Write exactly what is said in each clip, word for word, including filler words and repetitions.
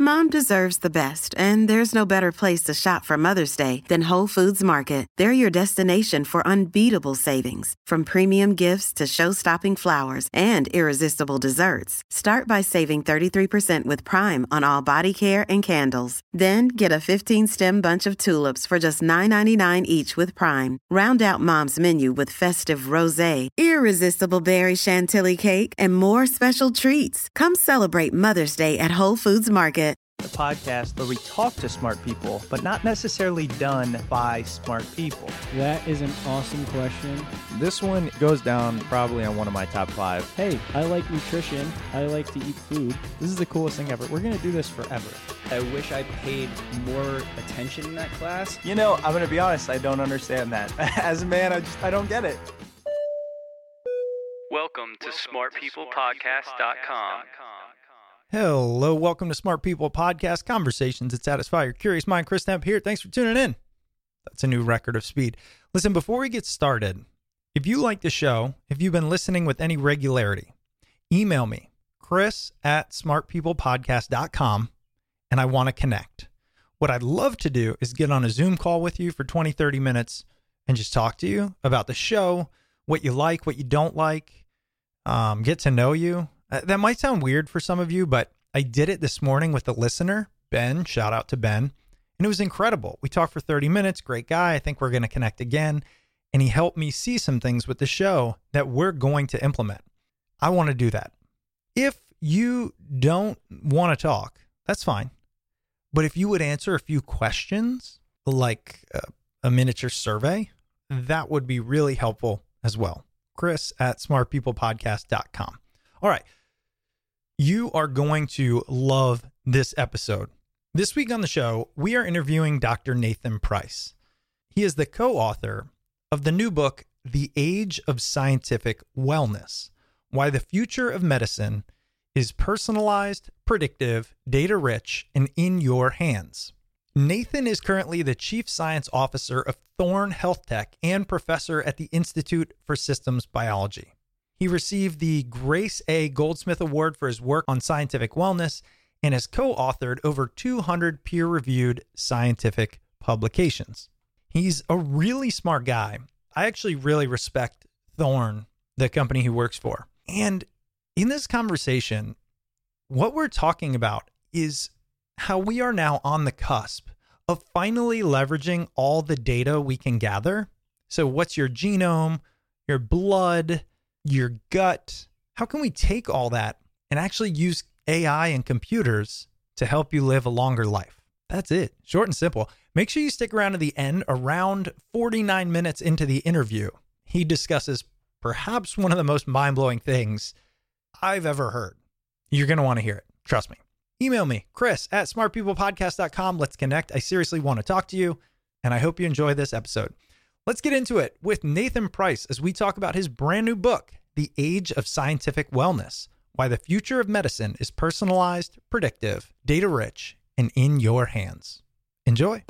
Mom deserves the best, and there's no better place to shop for Mother's Day than Whole Foods Market. They're your destination for unbeatable savings, from premium gifts to show-stopping flowers and irresistible desserts. Start by saving thirty-three percent with Prime on all body care and candles. Then get a fifteen-stem bunch of tulips for just nine ninety-nine each with Prime. Round out Mom's menu with festive rosé, irresistible berry chantilly cake, and more special treats. Come celebrate Mother's Day at Whole Foods Market. The podcast where we talk to smart people, but not necessarily done by smart people. That is an awesome question. This one goes down probably on one of my top five. Hey, I like nutrition. I like to eat food. This is the coolest thing ever. We're going to do this forever. I wish I paid more attention in that class. You know, I'm going to be honest, I don't understand that. As a man, I just, I don't get it. Welcome to smart people podcast dot com. Hello, welcome to Smart People Podcast, conversations that satisfy your curious mind. Chris Temp here. Thanks for tuning in. That's a new record of speed. Listen, before we get started, if you like the show, if you've been listening with any regularity, email me, Chris at smart people podcast dot com, and I want to connect. What I'd love to do is get on a Zoom call with you for twenty, thirty minutes and just talk to you about the show, what you like, what you don't like, um, get to know you. Uh, that might sound weird for some of you, but I did it this morning with a listener, Ben. Shout out to Ben. And it was incredible. We talked for thirty minutes. Great guy. I think we're going to connect again. And he helped me see some things with the show that we're going to implement. I want to do that. If you don't want to talk, that's fine. But if you would answer a few questions, like a, a miniature survey, that would be really helpful as well. Chris at smart people podcast dot com. All right. You are going to love this episode. This week on the show, we are interviewing Doctor Nathan Price. He is the co-author of the new book, The Age of Scientific Wellness: Why the Future of Medicine is Personalized, Predictive, Data-Rich, and in Your Hands. Nathan is currently the Chief Science Officer of Thorne Health Tech and professor at the Institute for Systems Biology. He received the Grace A. Goldsmith Award for his work on scientific wellness and has co-authored over two hundred peer-reviewed scientific publications. He's a really smart guy. I actually really respect Thorne, the company he works for. And in this conversation, what we're talking about is how we are now on the cusp of finally leveraging all the data we can gather. So what's your genome, your blood, your gut? How can we take all that and actually use A I and computers to help you live a longer life? That's it. Short and simple. Make sure you stick around to the end. Around forty-nine minutes into the interview, he discusses perhaps one of the most mind-blowing things I've ever heard. You're going to want to hear it. Trust me. Email me, Chris at smart people podcast dot com. Let's connect. I seriously want to talk to you, and I hope you enjoy this episode. Let's get into it with Nathan Price as we talk about his brand new book, The Age of Scientific Wellness: Why the Future of Medicine is Personalized, Predictive, Data-Rich, and in Your Hands. Enjoy.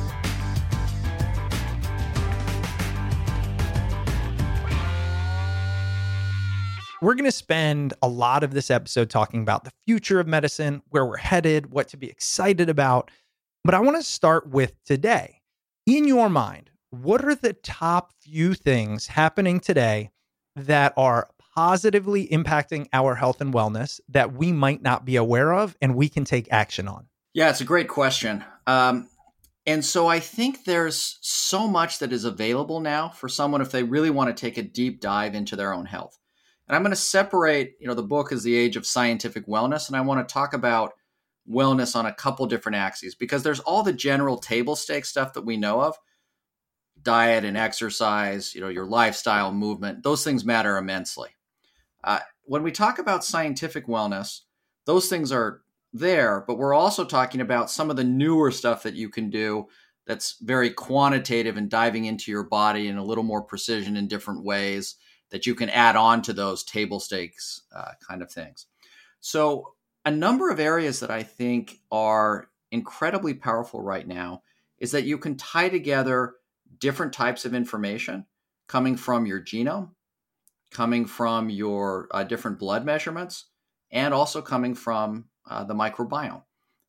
We're going to spend a lot of this episode talking about the future of medicine, where we're headed, what to be excited about. But I want to start with today. In your mind, what are the top few things happening today that are positively impacting our health and wellness that we might not be aware of and we can take action on? Yeah, it's a great question. Um, and so I think there's so much that is available now for someone if they really want to take a deep dive into their own health. And I'm going to separate, you know, the book is The Age of Scientific Wellness, and I want to talk about wellness on a couple different axes, because there's all the general table stake stuff that we know of, diet and exercise, you know, your lifestyle, movement, those things matter immensely. Uh, when we talk about scientific wellness, those things are there, but we're also talking about some of the newer stuff that you can do that's very quantitative and diving into your body in a little more precision in different ways that you can add on to those table stakes uh, kind of things. So a number of areas that I think are incredibly powerful right now is that you can tie together different types of information coming from your genome, coming from your uh, different blood measurements, and also coming from uh, the microbiome.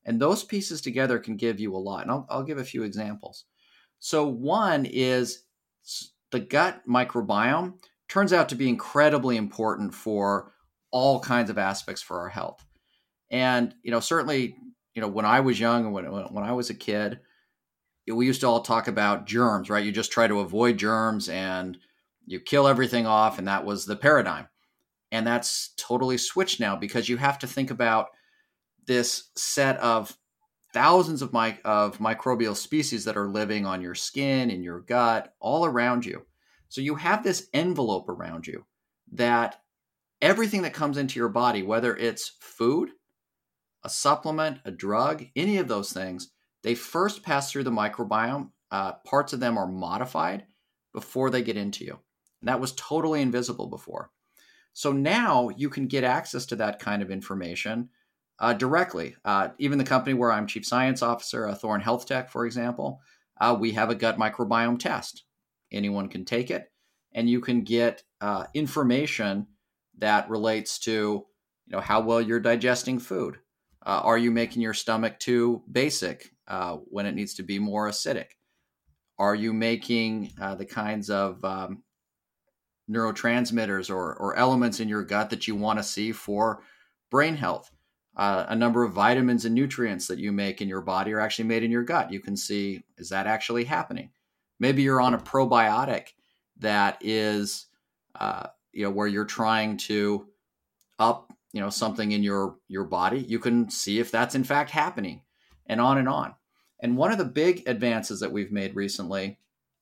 And those pieces together can give you a lot. And I'll, I'll give a few examples. So one is the gut microbiome turns out to be incredibly important for all kinds of aspects for our health. And, you know, certainly, you know, when I was young and when, when I was a kid, we used to all talk about germs, right? You just try to avoid germs and you kill everything off. And that was the paradigm. And that's totally switched now because you have to think about this set of thousands of, my, of microbial species that are living on your skin, in your gut, all around you. So you have this envelope around you that everything that comes into your body, whether it's food, a supplement, a drug, any of those things, they first pass through the microbiome. Uh, parts of them are modified before they get into you. And that was totally invisible before. So now you can get access to that kind of information uh, directly. Uh, even the company where I'm chief science officer, uh, Thorne Health Tech, for example, uh, we have a gut microbiome test. Anyone can take it, and you can get uh, information that relates to, you know, how well you're digesting food. Uh, are you making your stomach too basic uh, when it needs to be more acidic? Are you making uh, the kinds of um, neurotransmitters or, or elements in your gut that you want to see for brain health? Uh, a number of vitamins and nutrients that you make in your body are actually made in your gut. You can see, is that actually happening? Maybe you're on a probiotic that is, uh, you know, where you're trying to up, you know, something in your, your body. You can see if that's in fact happening, and on and on. And one of the big advances that we've made recently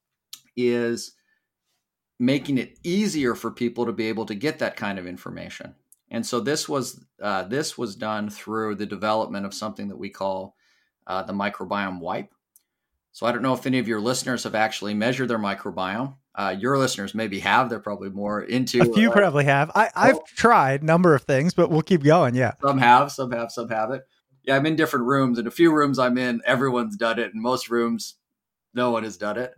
is making it easier for people to be able to get that kind of information. And so this was uh, this was done through the development of something that we call uh, the microbiome wipe. So I don't know if any of your listeners have actually measured their microbiome. Uh, your listeners maybe have. They're probably more into. A few uh, probably have. I, I've well, tried a number of things, but we'll keep going. Yeah. Some have, some have, some haven't. Yeah, I'm in different rooms. And a few rooms I'm in, everyone's done it. And most rooms, no one has done it.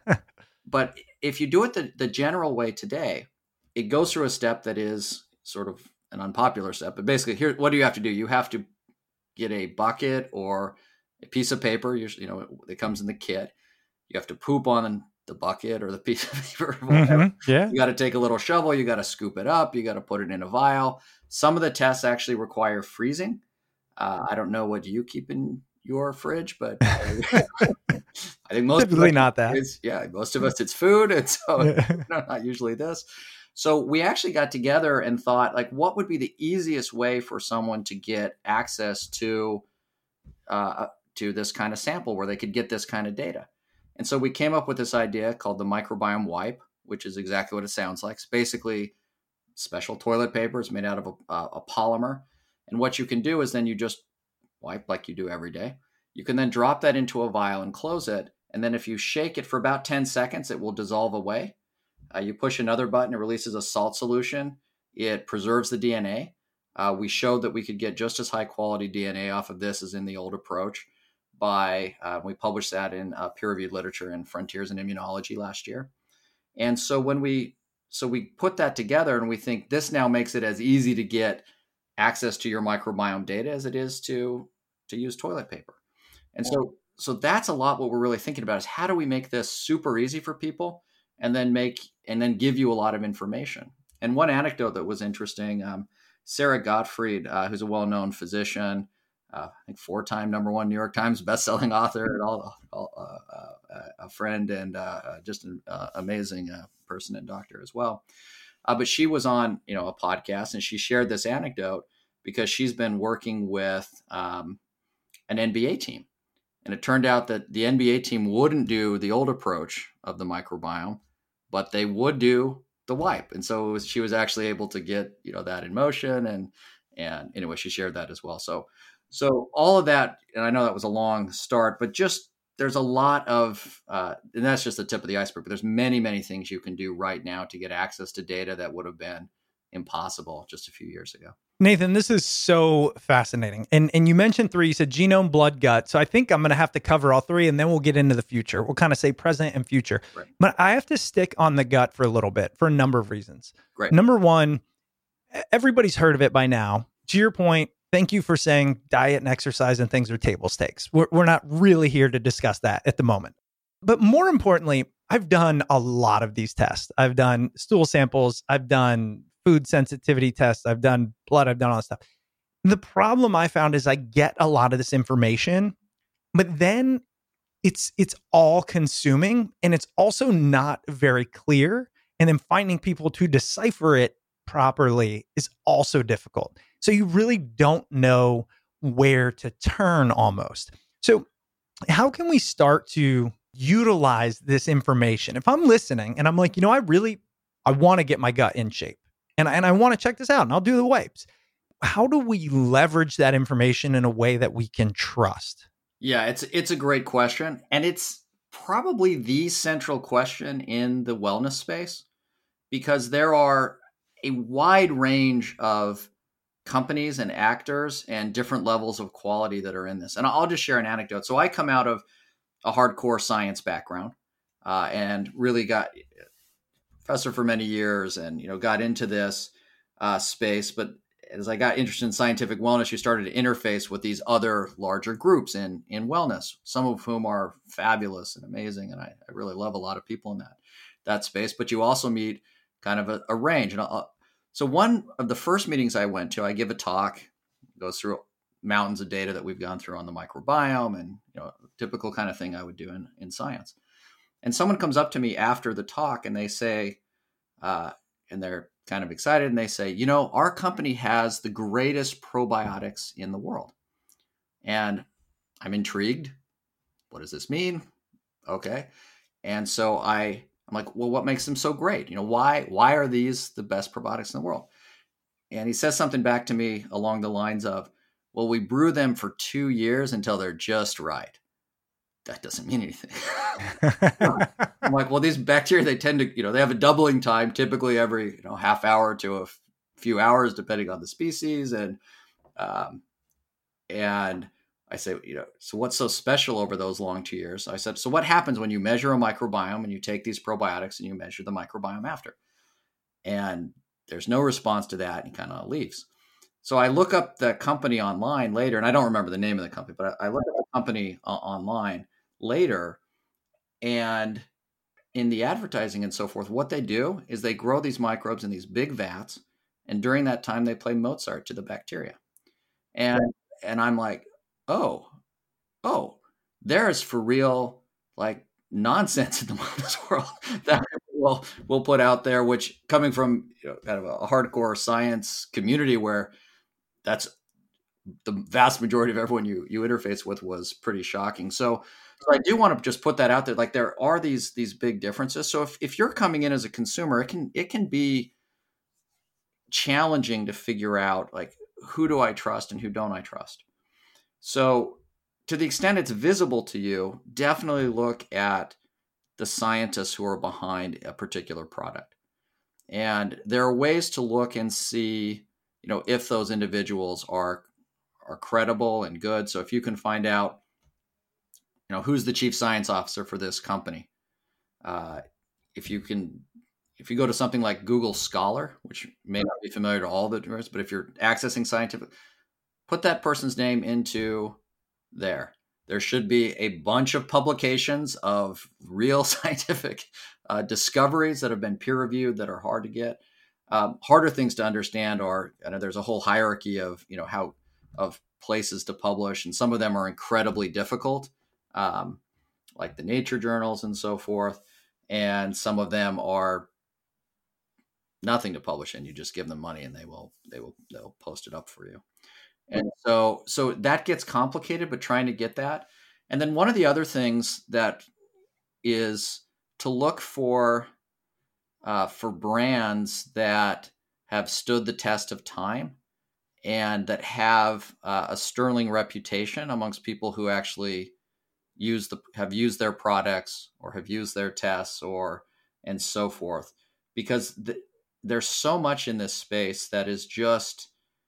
But if you do it the, the general way today, it goes through a step that is sort of an unpopular step. But basically, here, what do you have to do? You have to get a bucket or a piece of paper, you know, that comes in the kit. You have to poop on the bucket or the piece of paper. Mm-hmm. Yeah. You got to take a little shovel. You got to scoop it up. You got to put it in a vial. Some of the tests actually require freezing. Uh, I don't know what you keep in your fridge, but I think most typically of us, not that. It's, yeah, most of us it's food, and so no, not usually this. So we actually got together and thought, like, what would be the easiest way for someone to get access to uh, to this kind of sample where they could get this kind of data? And so we came up with this idea called the microbiome wipe, which is exactly what it sounds like. It's basically special toilet paper. It's made out of a, a polymer. And what you can do is then you just wipe like you do every day. You can then drop that into a vial and close it. And then if you shake it for about ten seconds, it will dissolve away. Uh, you push another button, it releases a salt solution. It preserves the D N A. Uh, we showed that we could get just as high quality D N A off of this as in the old approach. By uh, we published that in uh, peer-reviewed literature in Frontiers in Immunology last year. And so when we so we put that together, and we think this now makes it as easy to get access to your microbiome data as it is to to use toilet paper. And so so that's a lot what we're really thinking about is how do we make this super easy for people and then make and then give you a lot of information. And one anecdote that was interesting, um, Sarah Gottfried, uh, who's a well-known physician, uh, I think four-time number one New York Times bestselling author, and all, all uh, uh, a friend and uh, just an uh, amazing uh, person and doctor as well. Uh, but she was on, you know, a podcast, and she shared this anecdote because she's been working with um, an N B A team. And it turned out that the N B A team wouldn't do the old approach of the microbiome, but they would do the wipe. And so it was, she was actually able to get, you know, that in motion. And, and anyway, she shared that as well. So, so all of that, and I know that was a long start, but just there's a lot of, uh, and that's just the tip of the iceberg, but there's many, many things you can do right now to get access to data that would have been impossible just a few years ago. Nathan, this is so fascinating. And and you mentioned three, you said genome, blood, gut. So I think I'm going to have to cover all three, and then we'll get into the future. We'll kind of say present and future. Right. But I have to stick on the gut for a little bit for a number of reasons. Great. Number one, everybody's heard of it by now. To your point, thank you for saying diet and exercise and things are table stakes. We're, we're not really here to discuss that at the moment. But more importantly, I've done a lot of these tests. I've done stool samples. I've done food sensitivity tests. I've done blood. I've done all that stuff. The problem I found is I get a lot of this information, but then it's it's all consuming and it's also not very clear. And then finding people to decipher it properly is also difficult. So you really don't know where to turn almost. So how can we start to utilize this information? If I'm listening and I'm like, you know, I really, I want to get my gut in shape and, and I want to check this out and I'll do the wipes. How do we leverage that information in a way that we can trust? Yeah, it's it's a great question. And it's probably the central question in the wellness space because there are a wide range of companies and actors and different levels of quality that are in this. And I'll just share an anecdote. So I come out of a hardcore science background uh, and really got professor for many years and, you know, got into this uh, space. But as I got interested in scientific wellness, you started to interface with these other larger groups in, in wellness, some of whom are fabulous and amazing. And I, I really love a lot of people in that, that space, but you also meet kind of a, a range. And I'll, so one of the first meetings I went to, I give a talk, goes through mountains of data that we've gone through on the microbiome and, you know, typical kind of thing I would do in, in science. And someone comes up to me after the talk and they say, uh, and they're kind of excited and they say, you know, our company has the greatest probiotics in the world. And I'm intrigued. What does this mean? Okay. And so I, I'm like, well, what makes them so great? You know, why, why are these the best probiotics in the world? And he says something back to me along the lines of, well, we brew them for two years until they're just right. That doesn't mean anything. I'm like, well, these bacteria, they tend to, you know, they have a doubling time, typically every, you know, half hour to a f- few hours, depending on the species. And, um, and I say, you know, so what's so special over those long two years? I said, so what happens when you measure a microbiome and you take these probiotics and you measure the microbiome after? And there's no response to that. And he kind of leaves. So I look up the company online later, and I don't remember the name of the company, but I, I look at the company uh, online later, and in the advertising and so forth, what they do is they grow these microbes in these big vats, and during that time, they play Mozart to the bacteria. And and I'm like, oh, oh, there's for real, like, nonsense in the wellness world that we'll, we'll put out there, which coming from, you know, kind of a hardcore science community where that's the vast majority of everyone you, you interface with was pretty shocking. So, so I do want to just put that out there. Like there are these, these big differences. So if, if you're coming in as a consumer, it can, it can be challenging to figure out, like, who do I trust and who don't I trust? So to the extent it's visible to you, definitely look at the scientists who are behind a particular product. And there are ways to look and see, you know, if those individuals are are credible and good. So if you can find out, you know, who's the chief science officer for this company, uh, if you can, if you go to something like Google Scholar, which may not be familiar to all the viewers, but if you're accessing scientific, put that person's name into there. There should be a bunch of publications of real scientific uh, discoveries that have been peer reviewed that are hard to get. Um, harder things to understand are, I know there's a whole hierarchy of, you know, how, of places to publish, and some of them are incredibly difficult, um, like the Nature journals and so forth. And some of them are nothing to publish in. You just give them money and they will, they will, they'll post it up for you. And so, so that gets complicated, but trying to get that. And then one of the other things that is to look for, uh, for brands that have stood the test of time and that have uh, a sterling reputation amongst people who actually use the, have used their products or have used their tests or, and so forth, because the, there's so much in this space that is just,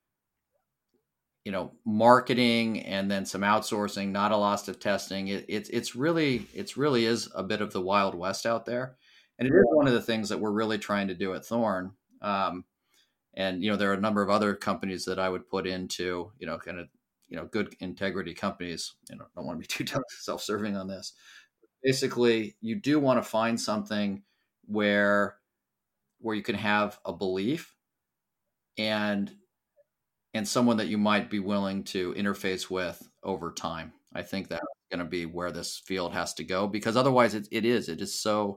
you know, marketing and then some outsourcing, not a lot of testing. It, it's it's really, it's really is a bit of the Wild West out there. And it is one of the things that we're really trying to do at Thorne. Um, And, you know, there are a number of other companies that I would put into, you know, kind of, you know, good integrity companies. You know, don't want to be too self-serving on this. Basically, you do want to find something where, where you can have a belief and, and someone that you might be willing to interface with over time. I think that's going to be where this field has to go, because otherwise it, it is, it is so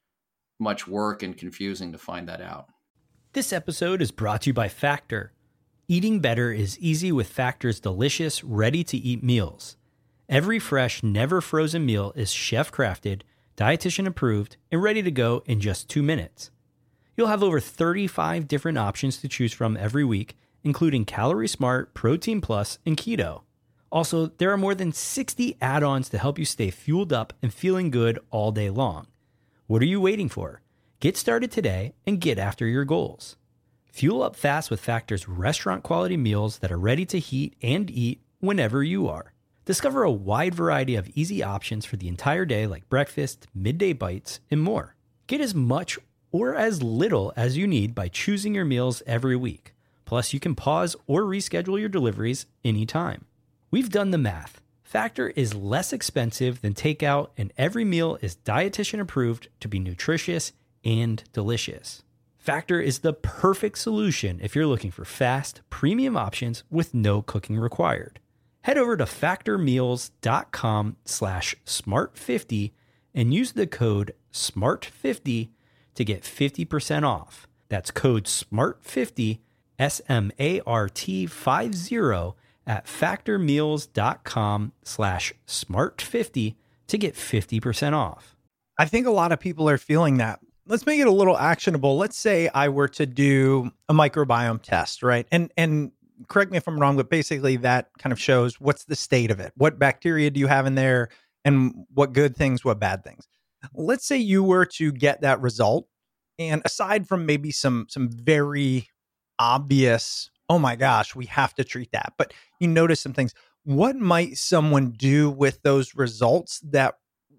much work and confusing to find that out. This episode is brought to you by Factor. Eating better is easy with Factor's delicious, ready-to-eat meals. Every fresh, never frozen meal is chef-crafted, dietitian approved, and ready to go in just two minutes. You'll have over thirty-five different options to choose from every week, including Calorie Smart, Protein Plus, and Keto. Also, there are more than sixty add-ons to help you stay fueled up and feeling good all day long. What are you waiting for? Get started today and get after your goals. Fuel up fast with Factor's restaurant-quality meals that are ready to heat and eat whenever you are. Discover a wide variety of easy options for the entire day, like breakfast, midday bites, and more. Get as much or as little as you need by choosing your meals every week. Plus, you can pause or reschedule your deliveries anytime. We've done the math. Factor is less expensive than takeout, and every meal is dietitian approved to be nutritious and delicious. Factor is the perfect solution if you're looking for fast, premium options with no cooking required. Head over to factormeals.com slash smart50 and use the code smart fifty to get fifty percent off. That's code smart fifty, S M A R T fifty, at factormeals.com slash smart50 to get fifty percent off. I think a lot of people are feeling that. Let's make it a little actionable. Let's say I were to do a microbiome test, right? And and correct me if I'm wrong, but basically that kind of shows what's the state of it. What bacteria do you have in there, and what good things, what bad things. Let's say you were to get that result, and aside from maybe some some very obvious, oh my gosh, we have to treat that, but you notice some things. What might someone do with those results that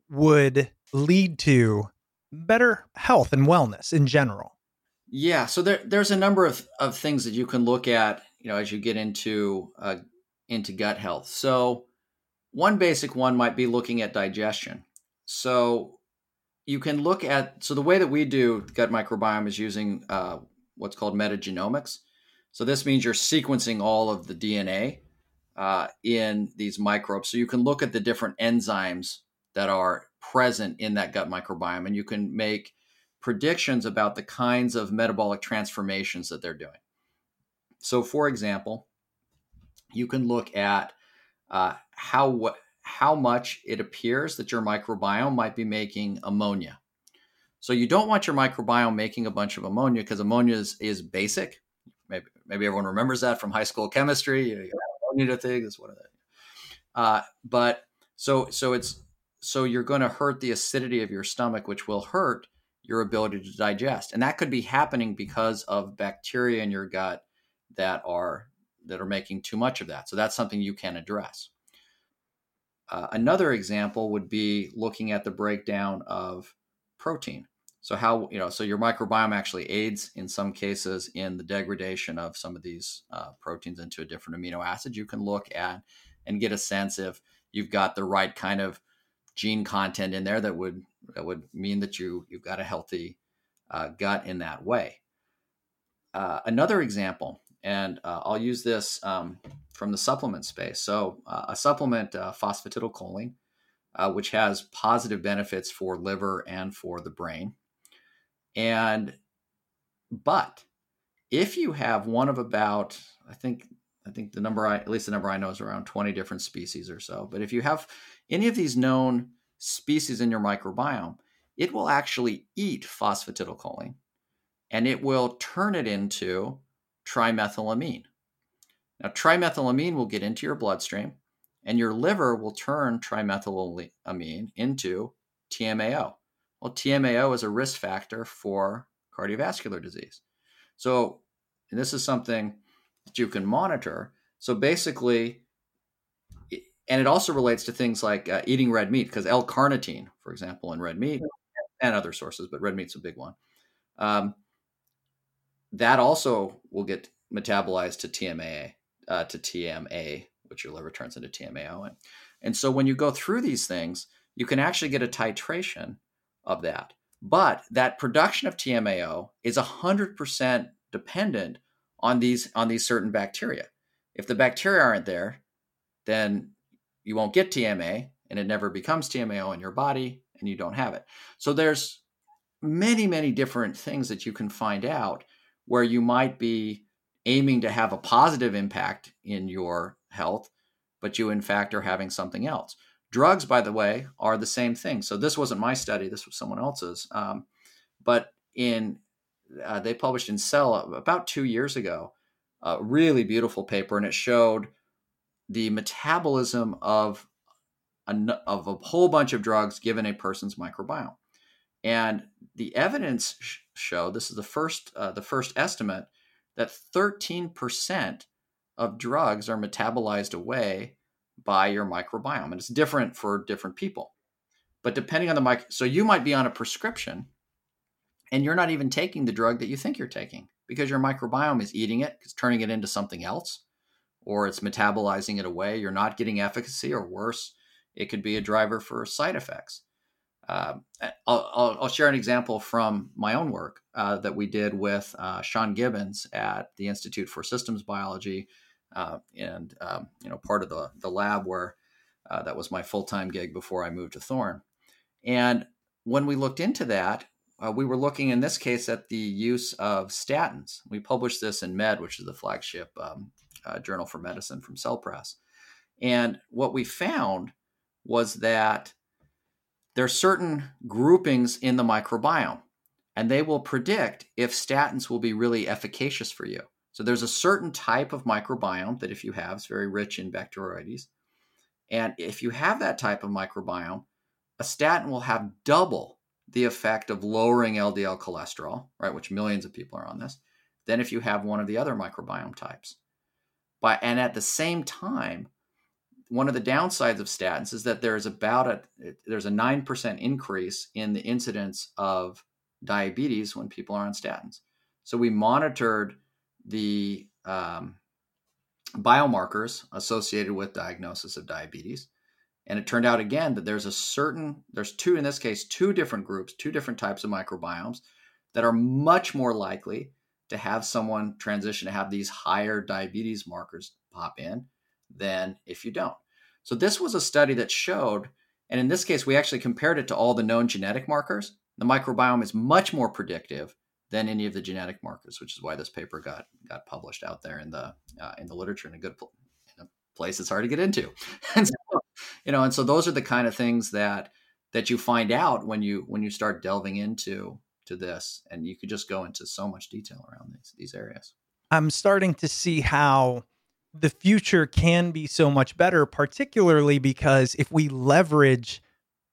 would lead to better health and wellness in general? Yeah, so there, there's a number of, of things that you can look at, you know, as you get into uh, into gut health. So one basic one might be looking at digestion. So you can look at, so the way that we do gut microbiome is using uh, what's called metagenomics. So this means you're sequencing all of the D N A uh, in these microbes. So you can look at the different enzymes that are present in that gut microbiome, and you can make predictions about the kinds of metabolic transformations that they're doing. So for example, you can look at uh, how how much it appears that your microbiome might be making ammonia. So you don't want your microbiome making a bunch of ammonia, because ammonia is, is basic. Maybe maybe everyone remembers that from high school chemistry. You know, ammonia to thing is one of that. Uh, but so so it's so you're going to hurt the acidity of your stomach, which will hurt your ability to digest, and that could be happening because of bacteria in your gut that are that are making too much of that. So that's something you can address. Uh, another example would be looking at the breakdown of protein. So how, you know, so your microbiome actually aids in some cases in the degradation of some of these uh, proteins into a different amino acid. You can look at and get a sense if you've got the right kind of gene content in there that would that would mean that you you've got a healthy uh, gut in that way. Uh, another example, and uh, I'll use this um, from the supplement space. So uh, a supplement, uh, phosphatidylcholine, uh, which has positive benefits for liver and for the brain. And, but if you have one of about, I think, I think the number I, at least the number I know is around twenty different species or so. But if you have any of these known species in your microbiome, it will actually eat phosphatidylcholine, and it will turn it into trimethylamine. Now, trimethylamine will get into your bloodstream, and your liver will turn trimethylamine into T M A O. Well, T M A O is a risk factor for cardiovascular disease. So, and this is something that you can monitor. So basically, and it also relates to things like uh, eating red meat, because L-carnitine, for example, in red meat, and other sources, but red meat's a big one. Um, that also will get metabolized to T M A, uh, to T M A, which your liver turns into T M A O. And, and so when you go through these things, you can actually get a titration of that. But that production of T M A O is one hundred percent dependent on these on these certain bacteria. If the bacteria aren't there, then you won't get T M A, and it never becomes T M A O in your body, and you don't have it. So there's many, many different things that you can find out where you might be aiming to have a positive impact in your health, but you in fact are having something else. Drugs, by the way, are the same thing. So this wasn't my study, this was someone else's. Um, but in uh, they published in Cell about two years ago, a really beautiful paper, and it showed the metabolism of a, of a whole bunch of drugs given a person's microbiome. And the evidence sh- showed, this is the first uh, the first estimate, that thirteen percent of drugs are metabolized away by your microbiome. And it's different for different people. But depending on the mic, so you might be on a prescription and you're not even taking the drug that you think you're taking because your microbiome is eating it, it's turning it into something else, or it's metabolizing it away. You're not getting efficacy, or worse, it could be a driver for side effects. Uh, I'll, I'll, I'll share an example from my own work uh, that we did with uh, Sean Gibbons at the Institute for Systems Biology, uh, and um, you know, part of the the lab where uh, that was my full time gig before I moved to Thorne. And when we looked into that, uh, we were looking in this case at the use of statins. We published this in Med, which is the flagship um, uh, journal for medicine from Cell Press. And what we found was that there are certain groupings in the microbiome, and they will predict if statins will be really efficacious for you. So there's a certain type of microbiome that if you have, is very rich in Bacteroides. And if you have that type of microbiome, a statin will have double the effect of lowering L D L cholesterol, right, which millions of people are on this, than if you have one of the other microbiome types. But, and at the same time, one of the downsides of statins is that there is about a there's a nine percent increase in the incidence of diabetes when people are on statins. So we monitored the um, biomarkers associated with diagnosis of diabetes, and it turned out again that there's a certain there's two in this case two different groups, two different types of microbiomes that are much more likely to have someone transition to have these higher diabetes markers pop in than if you don't. So this was a study that showed, and in this case, we actually compared it to all the known genetic markers. The microbiome is much more predictive than any of the genetic markers, which is why this paper got got published out there in the uh, in the literature in a good pl- in a place it's hard to get into. And so, you know, and so those are the kind of things that that you find out when you when you start delving into to this, and you could just go into so much detail around these these areas. I'm starting to see how the future can be so much better, particularly because if we leverage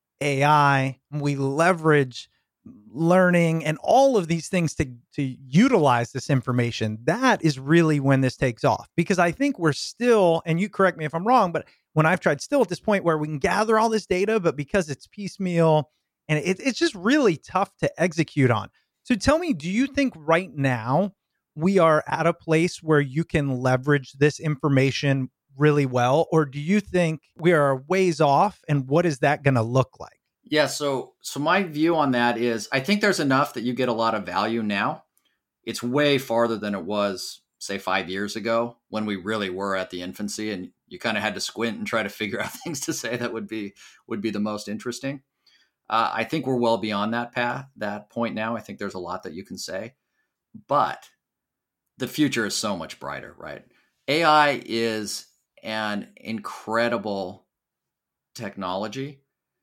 A I, we leverage learning and all of these things to, to utilize this information, that is really when this takes off. Because I think we're still, and you correct me if I'm wrong, but when I've tried still at this point where we can gather all this data, but because it's piecemeal and it, it's just really tough to execute on. So tell me, do you think right now we are at a place where you can leverage this information really well? Or do you think we are ways off, and what is that going to look like? Yeah, so so my view on that is I think there's enough that you get a lot of value now. It's way farther than it was, say, five years ago when we really were at the infancy, and you kind of had to squint and try to figure out things to say that would be would be the most interesting. Uh, I think we're well beyond that path, that point now. I think there's a lot that you can say, but the future is so much brighter, right? A I is an incredible technology.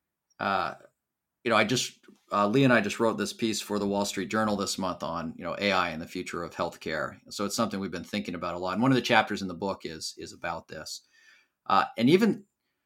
Uh, you know, I just, uh, Lee and I just wrote this piece for the Wall Street Journal this month on, you know, A I and the future of healthcare. So it's something we've been thinking about a lot. And one of the chapters in the book is, is about this. Uh, and even,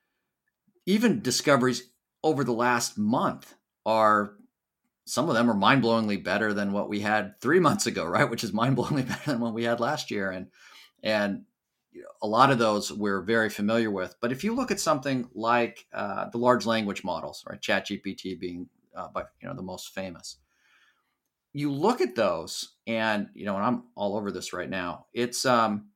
even discoveries over the last month are, some of them are mind-blowingly better than what we had three months ago, right? Which is mind-blowingly better than what we had last year. And, and, you know, a lot of those we're very familiar with. But if you look at something like uh, the large language models, right, ChatGPT being uh, by, you know, the most famous, you look at those, and you know, and I'm all over this right now. It's um,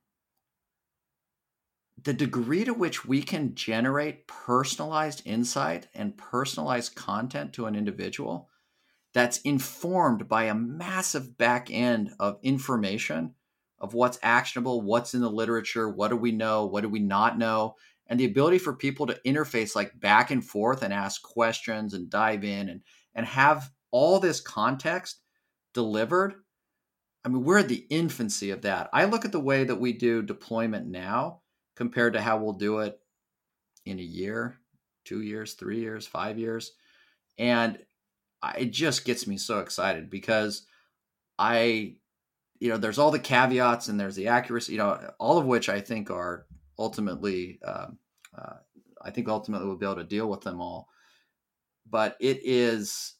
the degree to which we can generate personalized insight and personalized content to an individual that's informed by a massive back end of information of what's actionable, what's in the literature, what do we know, what do we not know, and the ability for people to interface like back and forth and ask questions and dive in and, and have all this context delivered. I mean, we're at the infancy of that. I look at the way that we do deployment now compared to how we'll do it in a year, two years, three years, five years. And it just gets me so excited because I, you know, there's all the caveats and there's the accuracy, you know, all of which I think are ultimately, um, uh, I think ultimately we'll be able to deal with them all. But it is,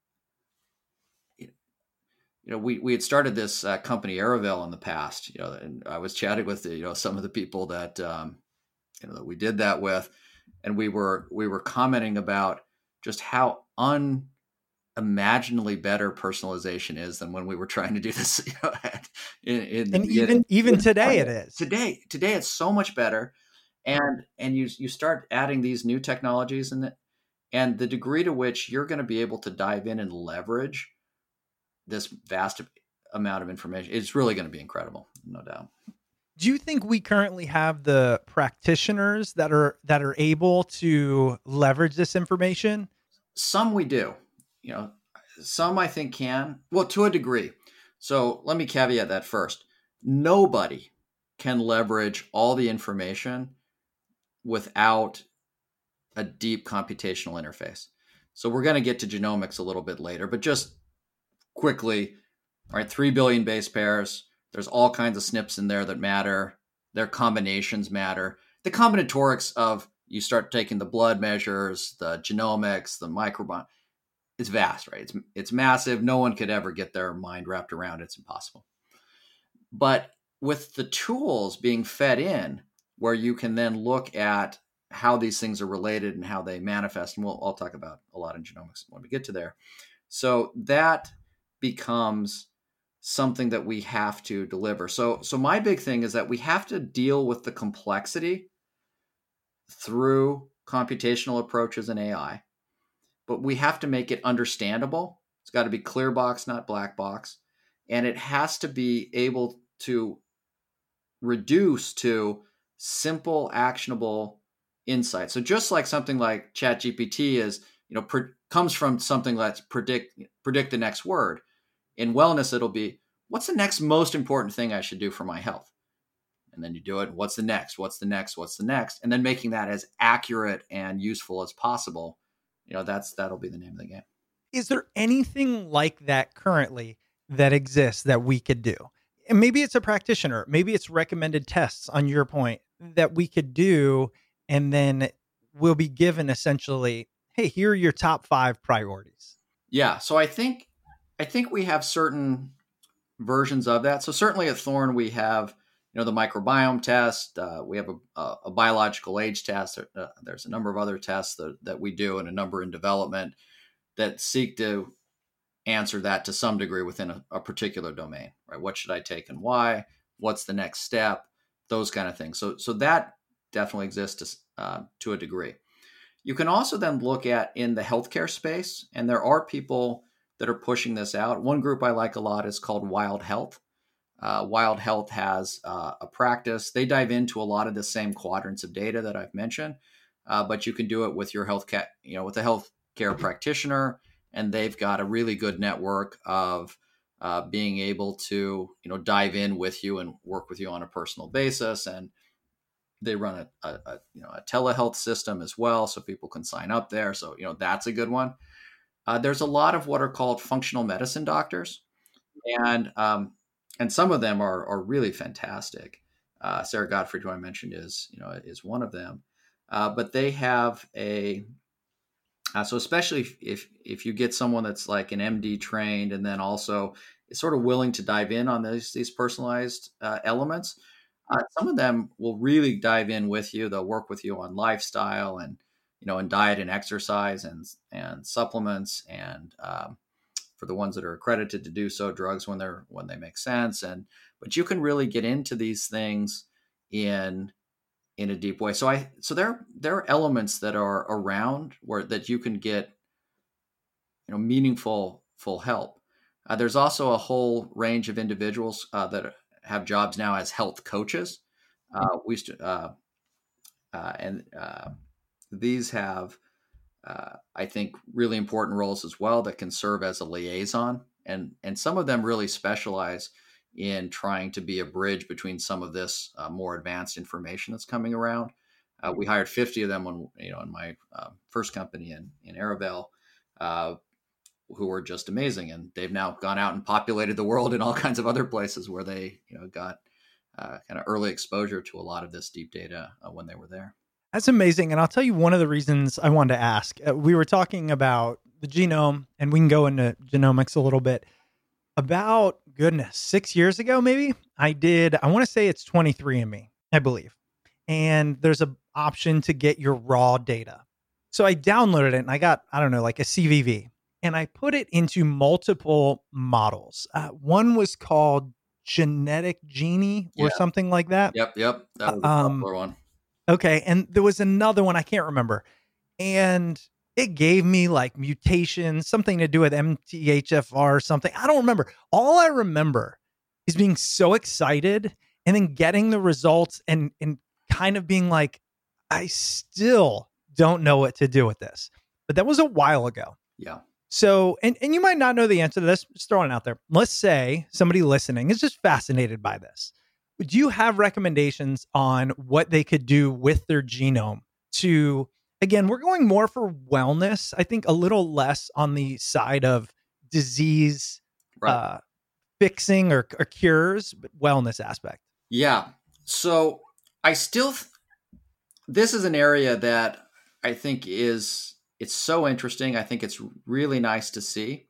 you know, we, we had started this uh, company Aravel in the past, you know, and I was chatting with, the, you know, some of the people that, um, you know, that we did that with, and we were, we were commenting about just how un, imaginably better personalization is than when we were trying to do this. You know, in, in, and even in, even in, today it is. Today, today it's so much better, and and you you start adding these new technologies in it, and the degree to which you're going to be able to dive in and leverage this vast amount of information, it's really going to be incredible, no doubt. Do you think we currently have the practitioners that are that are able to leverage this information? Some we do. You know, some I think can, well, to a degree. So let me caveat that first. Nobody can leverage all the information without a deep computational interface. So we're going to get to genomics a little bit later, but just quickly, all right, three billion base pairs. There's all kinds of S N Ps in there that matter. Their combinations matter. The combinatorics of you start taking the blood measures, the genomics, the microbiome, it's vast, right? It's it's massive. No one could ever get their mind wrapped around it. It's impossible. But with the tools being fed in, where you can then look at how these things are related and how they manifest, and we'll I'll talk about a lot in genomics when we get to there. So that becomes something that we have to deliver. So so my big thing is that we have to deal with the complexity through computational approaches and A I. But we have to make it understandable. It's got to be clear box, not black box. And it has to be able to reduce to simple, actionable insight. So just like something like ChatGPT is, you know, pre- comes from something that's predict predict the next word. In wellness, it'll be, what's the next most important thing I should do for my health? And then you do it. What's the next? What's the next? What's the next? And then making that as accurate and useful as possible. You know, that's, that'll be the name of the game. Is there anything like that currently that exists that we could do? And maybe it's a practitioner, maybe it's recommended tests on your point that we could do. And then we'll be given essentially, hey, here are your top five priorities. Yeah. So I think, I think we have certain versions of that. So certainly at Thorne, we have, you know, the microbiome test. Uh, we have a, a, a biological age test. Uh, there's a number of other tests that, that we do and a number in development that seek to answer that to some degree within a, a particular domain, right? What should I take and why? What's the next step? Those kind of things. So, so that definitely exists to, uh, to a degree. You can also then look at in the healthcare space, and there are people that are pushing this out. One group I like a lot is called Wild Health. Uh, Wild Health has uh, a practice. They dive into a lot of the same quadrants of data that I've mentioned, uh, but you can do it with your health, ca- you know, with a healthcare practitioner, and they've got a really good network of uh, being able to, you know, dive in with you and work with you on a personal basis. And they run a, a, a you know a telehealth system as well, so people can sign up there. So you know that's a good one. Uh, there's a lot of what are called functional medicine doctors, and um, and some of them are are really fantastic. Uh, Sarah Gottfried, who I mentioned, is you know is one of them. Uh, but they have a uh, so especially if, if if you get someone that's like an M D trained and then also is sort of willing to dive in on these these personalized uh, elements. Uh, some of them will really dive in with you. They'll work with you on lifestyle and, you know, and diet and exercise and and supplements and um, for the ones that are accredited to do so, drugs when they're when they make sense. And but you can really get into these things in in a deep way. So I so there there are elements that are around where that you can get, you know, meaningful full help. Uh, there's also a whole range of individuals uh, that have jobs now as health coaches. Uh, we used to, uh, uh, and uh, these have, uh, I think, really important roles as well that can serve as a liaison. And and some of them really specialize in trying to be a bridge between some of this uh, more advanced information that's coming around. Uh, we hired fifty of them when you know in my uh, first company in in Aravel. Uh, who were just amazing. And they've now gone out and populated the world in all kinds of other places where they, you know, got uh, kind of early exposure to a lot of this deep data uh, when they were there. That's amazing. And I'll tell you one of the reasons I wanted to ask. Uh, we were talking about the genome, and we can go into genomics a little bit. About, goodness, six years ago, maybe, I did, I want to say it's twenty-three and me, I believe. And there's an option to get your raw data. So I downloaded it and I got, I don't know, like a C V V. And I put it into multiple models. Uh, one was called Genetic Genie or Yeah. something like that. Yep, yep. That was a Um, popular one. Okay. And there was another one, I can't remember. And it gave me like mutations, something to do with M T H F R or something. I don't remember. All I remember is being so excited and then getting the results and, and kind of being like, I still don't know what to do with this. But that was a while ago. Yeah. So, and, and you might not know the answer to this, just throwing it out there. Let's say somebody listening is just fascinated by this. Do you have recommendations on what they could do with their genome to, again, we're going more for wellness, I think a little less on the side of disease Right. uh, fixing or, or cures, but wellness aspect. Yeah. So I still, th- this is an area that I think is, it's so interesting. I think it's really nice to see.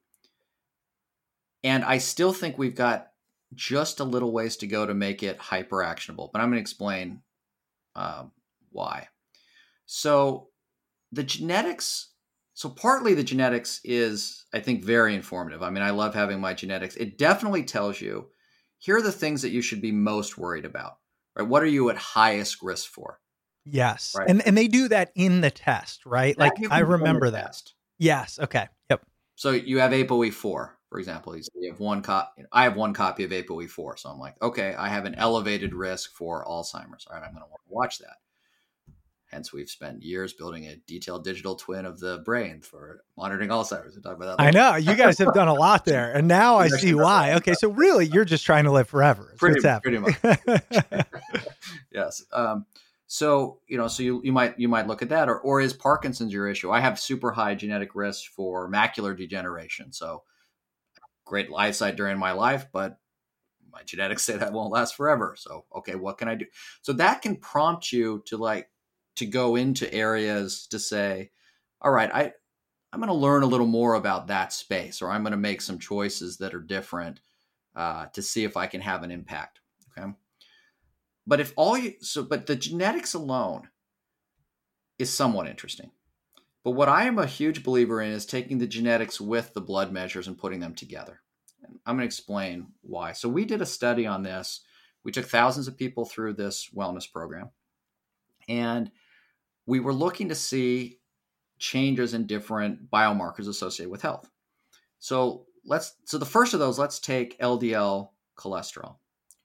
And I still think we've got just a little ways to go to make it hyper actionable, but I'm going to explain um, why. So the genetics, so partly the genetics is, I think, very informative. I mean, I love having my genetics. It definitely tells you, here are the things that you should be most worried about, right? What are you at highest risk for? Yes. Right. And and they do that in the test, right? That Like you I can do on the remember that. test. Yes. Okay. Yep. So you have A P O E four, for example. You have one copy. I have one copy of A P O E four. So I'm like, okay, I have an elevated risk for Alzheimer's. All right, I'm going to want to watch that. Hence, we've spent years building a detailed digital twin of the brain for monitoring Alzheimer's. We'll talk about that I later. know you guys have done a lot there, and now I Actually, see that's why. right. Okay, so really, you're just trying to live forever. Is Pretty- what's pretty happening. Yes. Um, so you know, so you you might you might look at that, or or is Parkinson's your issue? I have super high genetic risk for macular degeneration. So great eyesight during my life, but my genetics say that won't last forever. So okay, what can I do? So that can prompt you to like to go into areas to say, all right, I I'm going to learn a little more about that space, or I'm going to make some choices that are different uh, to see if I can have an impact. Okay. But if all you, so, but the genetics alone is somewhat interesting. But what I am a huge believer in is taking the genetics with the blood measures and putting them together. And I'm going to explain why. So we did a study on this. We took thousands of people through this wellness program, and we were looking to see changes in different biomarkers associated with health. So let's, so the first of those, let's take L D L cholesterol.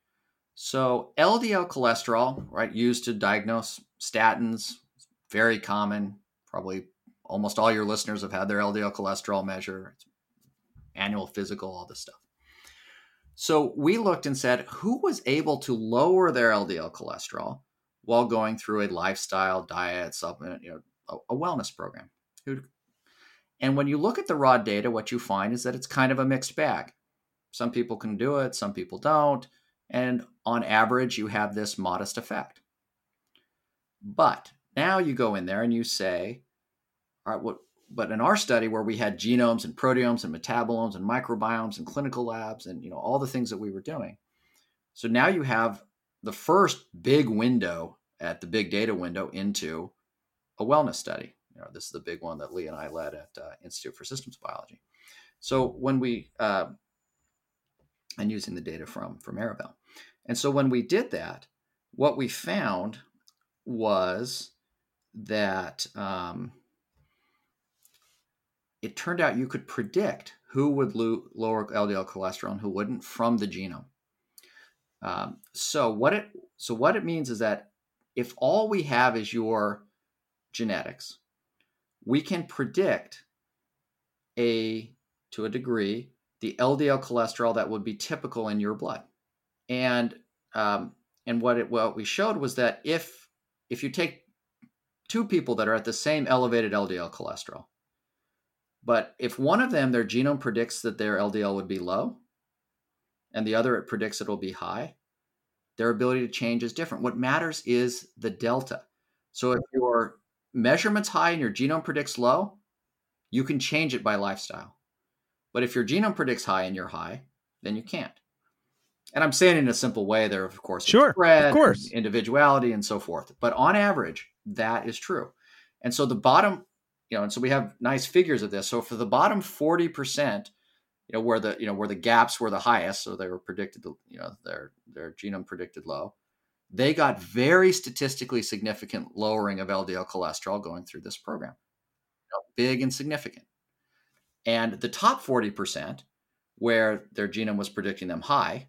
So L D L cholesterol, right, used to diagnose statins, very common. Probably almost all your listeners have had their L D L cholesterol measure, annual physical, all this stuff. So we looked and said, who was able to lower their L D L cholesterol while going through a lifestyle, diet, supplement, you know, a, a wellness program? And when you look at the raw data, what you find is that it's kind of a mixed bag. Some people can do it, some people don't. And on average, you have this modest effect. But now you go in there and you say, all right, what, but in our study where we had genomes and proteomes and metabolomes and microbiomes and clinical labs and, you know, all the things that we were doing. So now you have the first big window at the big data window into a wellness study. You know, this is the big one that Lee and I led at uh, Institute for Systems Biology. So when we, uh, and using the data from, from Arabelle. And so when we did that, what we found was that um, it turned out you could predict who would lo- lower L D L cholesterol and who wouldn't from the genome. Um, so what it so what it means is that if all we have is your genetics, we can predict a to a degree the L D L cholesterol that would be typical in your blood. And um, and what it what we showed was that if if you take two people that are at the same elevated L D L cholesterol, but if one of them, their genome predicts that their L D L would be low, and the other, it predicts it'll be high, their ability to change is different. What matters is the delta. So if your measurement's high and your genome predicts low, you can change it by lifestyle. But if your genome predicts high and you're high, then you can't. And I'm saying it in a simple way there, of course, sure, spread, of course, individuality and so forth. But on average, that is true. And so the bottom, you know, and so we have nice figures of this. So for the bottom forty percent, you know, where the, you know, where the gaps were the highest, so they were predicted, you know, their, their genome predicted low, they got very statistically significant lowering of L D L cholesterol going through this program. You know, big and significant. And the top forty percent, where their genome was predicting them high,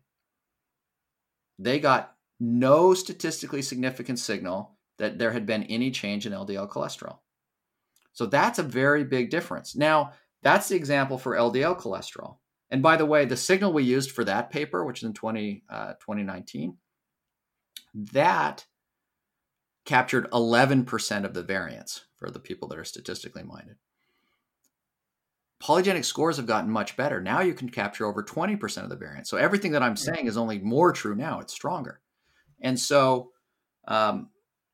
they got no statistically significant signal that there had been any change in L D L cholesterol. So that's a very big difference. Now, that's the example for L D L cholesterol. And by the way, the signal we used for that paper, which is in twenty, uh, twenty nineteen, that captured eleven percent of the variance for the people that are statistically minded. Polygenic scores have gotten much better. Now you can capture over twenty percent of the variance. So everything that I'm saying is only more true now. It's stronger. And so, um,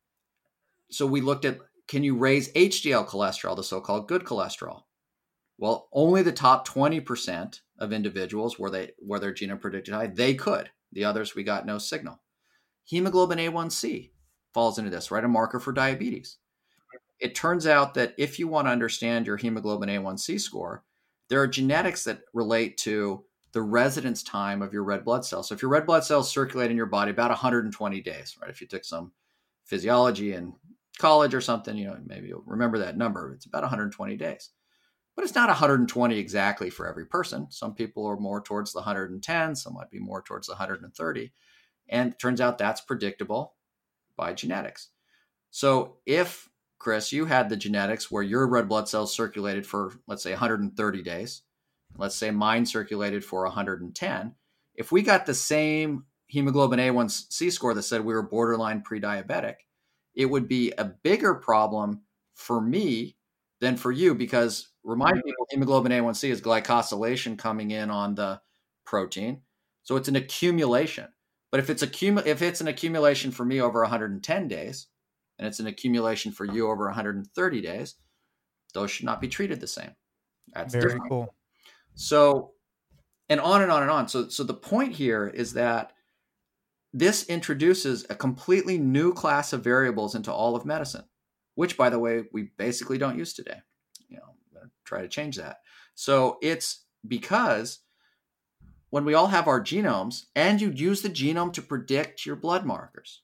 so we looked at, can you raise H D L cholesterol, the so-called good cholesterol? Well, only the top twenty percent of individuals where they where their genome predicted high, they could. The others, we got no signal. Hemoglobin A one C falls into this, right? A marker for diabetes. It turns out that if you want to understand your hemoglobin A one C score, there are genetics that relate to the residence time of your red blood cells. So if your red blood cells circulate in your body about one hundred twenty days, right? If you took some physiology in college or something, you know, maybe you'll remember that number. It's about one hundred twenty days. But it's not one hundred twenty exactly for every person. Some people are more towards the one hundred ten, some might be more towards the one hundred thirty. And it turns out that's predictable by genetics. So if, Chris, you had the genetics where your red blood cells circulated for, let's say, one hundred thirty days, let's say mine circulated for one hundred ten, if we got the same hemoglobin A one C score that said we were borderline pre-diabetic, it would be a bigger problem for me than for you, because remind people, hemoglobin A one C is glycosylation coming in on the protein. So it's an accumulation. But if it's accumu- if it's an accumulation for me over one hundred ten days, and it's an accumulation for you over one hundred thirty days, those should not be treated the same. That's very different. cool. So, and on and on and on. So, so the point here is that this introduces a completely new class of variables into all of medicine, which, by the way, we basically don't use today. You know, I'm going to try to change that. So it's because when we all have our genomes and you use the genome to predict your blood markers,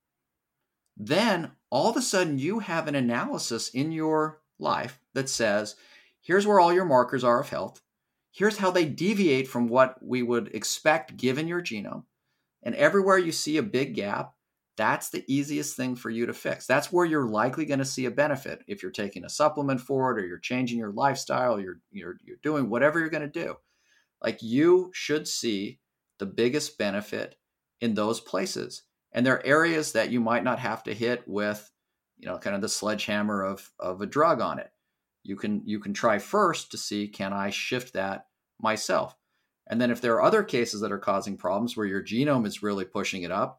then all of a sudden you have an analysis in your life that says, here's where all your markers are of health. Here's how they deviate from what we would expect given your genome. And everywhere you see a big gap, that's the easiest thing for you to fix. That's where you're likely going to see a benefit. If you're taking a supplement for it, or you're changing your lifestyle, you're, you're, you're doing whatever you're going to do. Like, you should see the biggest benefit in those places. And there are areas that you might not have to hit with, you know, kind of the sledgehammer of, of a drug on it. You can, you can try first to see, can I shift that myself? And then if there are other cases that are causing problems where your genome is really pushing it up,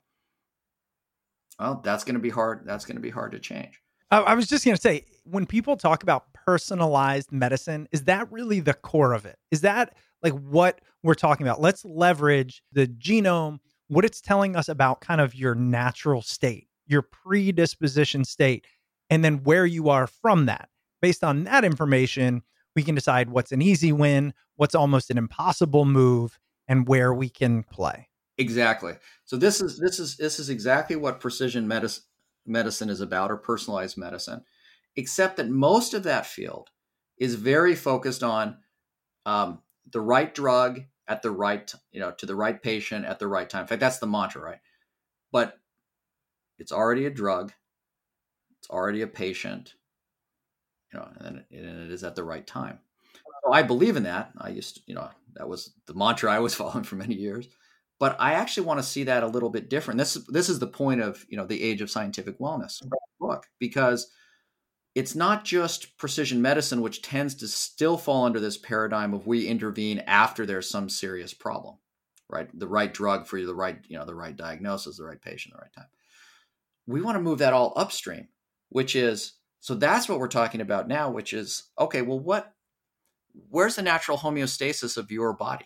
well, that's going to be hard. That's going to be hard to change. I, I was just going to say, when people talk about personalized medicine, is that really the core of it? Is that like what we're talking about? Let's leverage the genome, what it's telling us about kind of your natural state, your predisposition state, and then where you are from that. Based on that information, we can decide what's an easy win, what's almost an impossible move, and where we can play. Exactly. So this is this is this is exactly what precision medicine medicine is about, or personalized medicine, except that most of that field is very focused on um, the right drug at the right, you know, to the right patient at the right time. In fact, that's the mantra, right? But it's already a drug, it's already a patient, you know, and it, and it is at the right time. So I believe in that. I used to, you know, that was the mantra I was following for many years. But I actually want to see that a little bit different. This this is the point of, you know, the Age of Scientific Wellness book, because it's not just precision medicine, which tends to still fall under this paradigm of we intervene after there's some serious problem, right? The right drug for you, the right, you know, the right diagnosis, the right patient, the right time. We want to move that all upstream, which is, so that's what we're talking about now, which is, okay, well, what, where's the natural homeostasis of your body?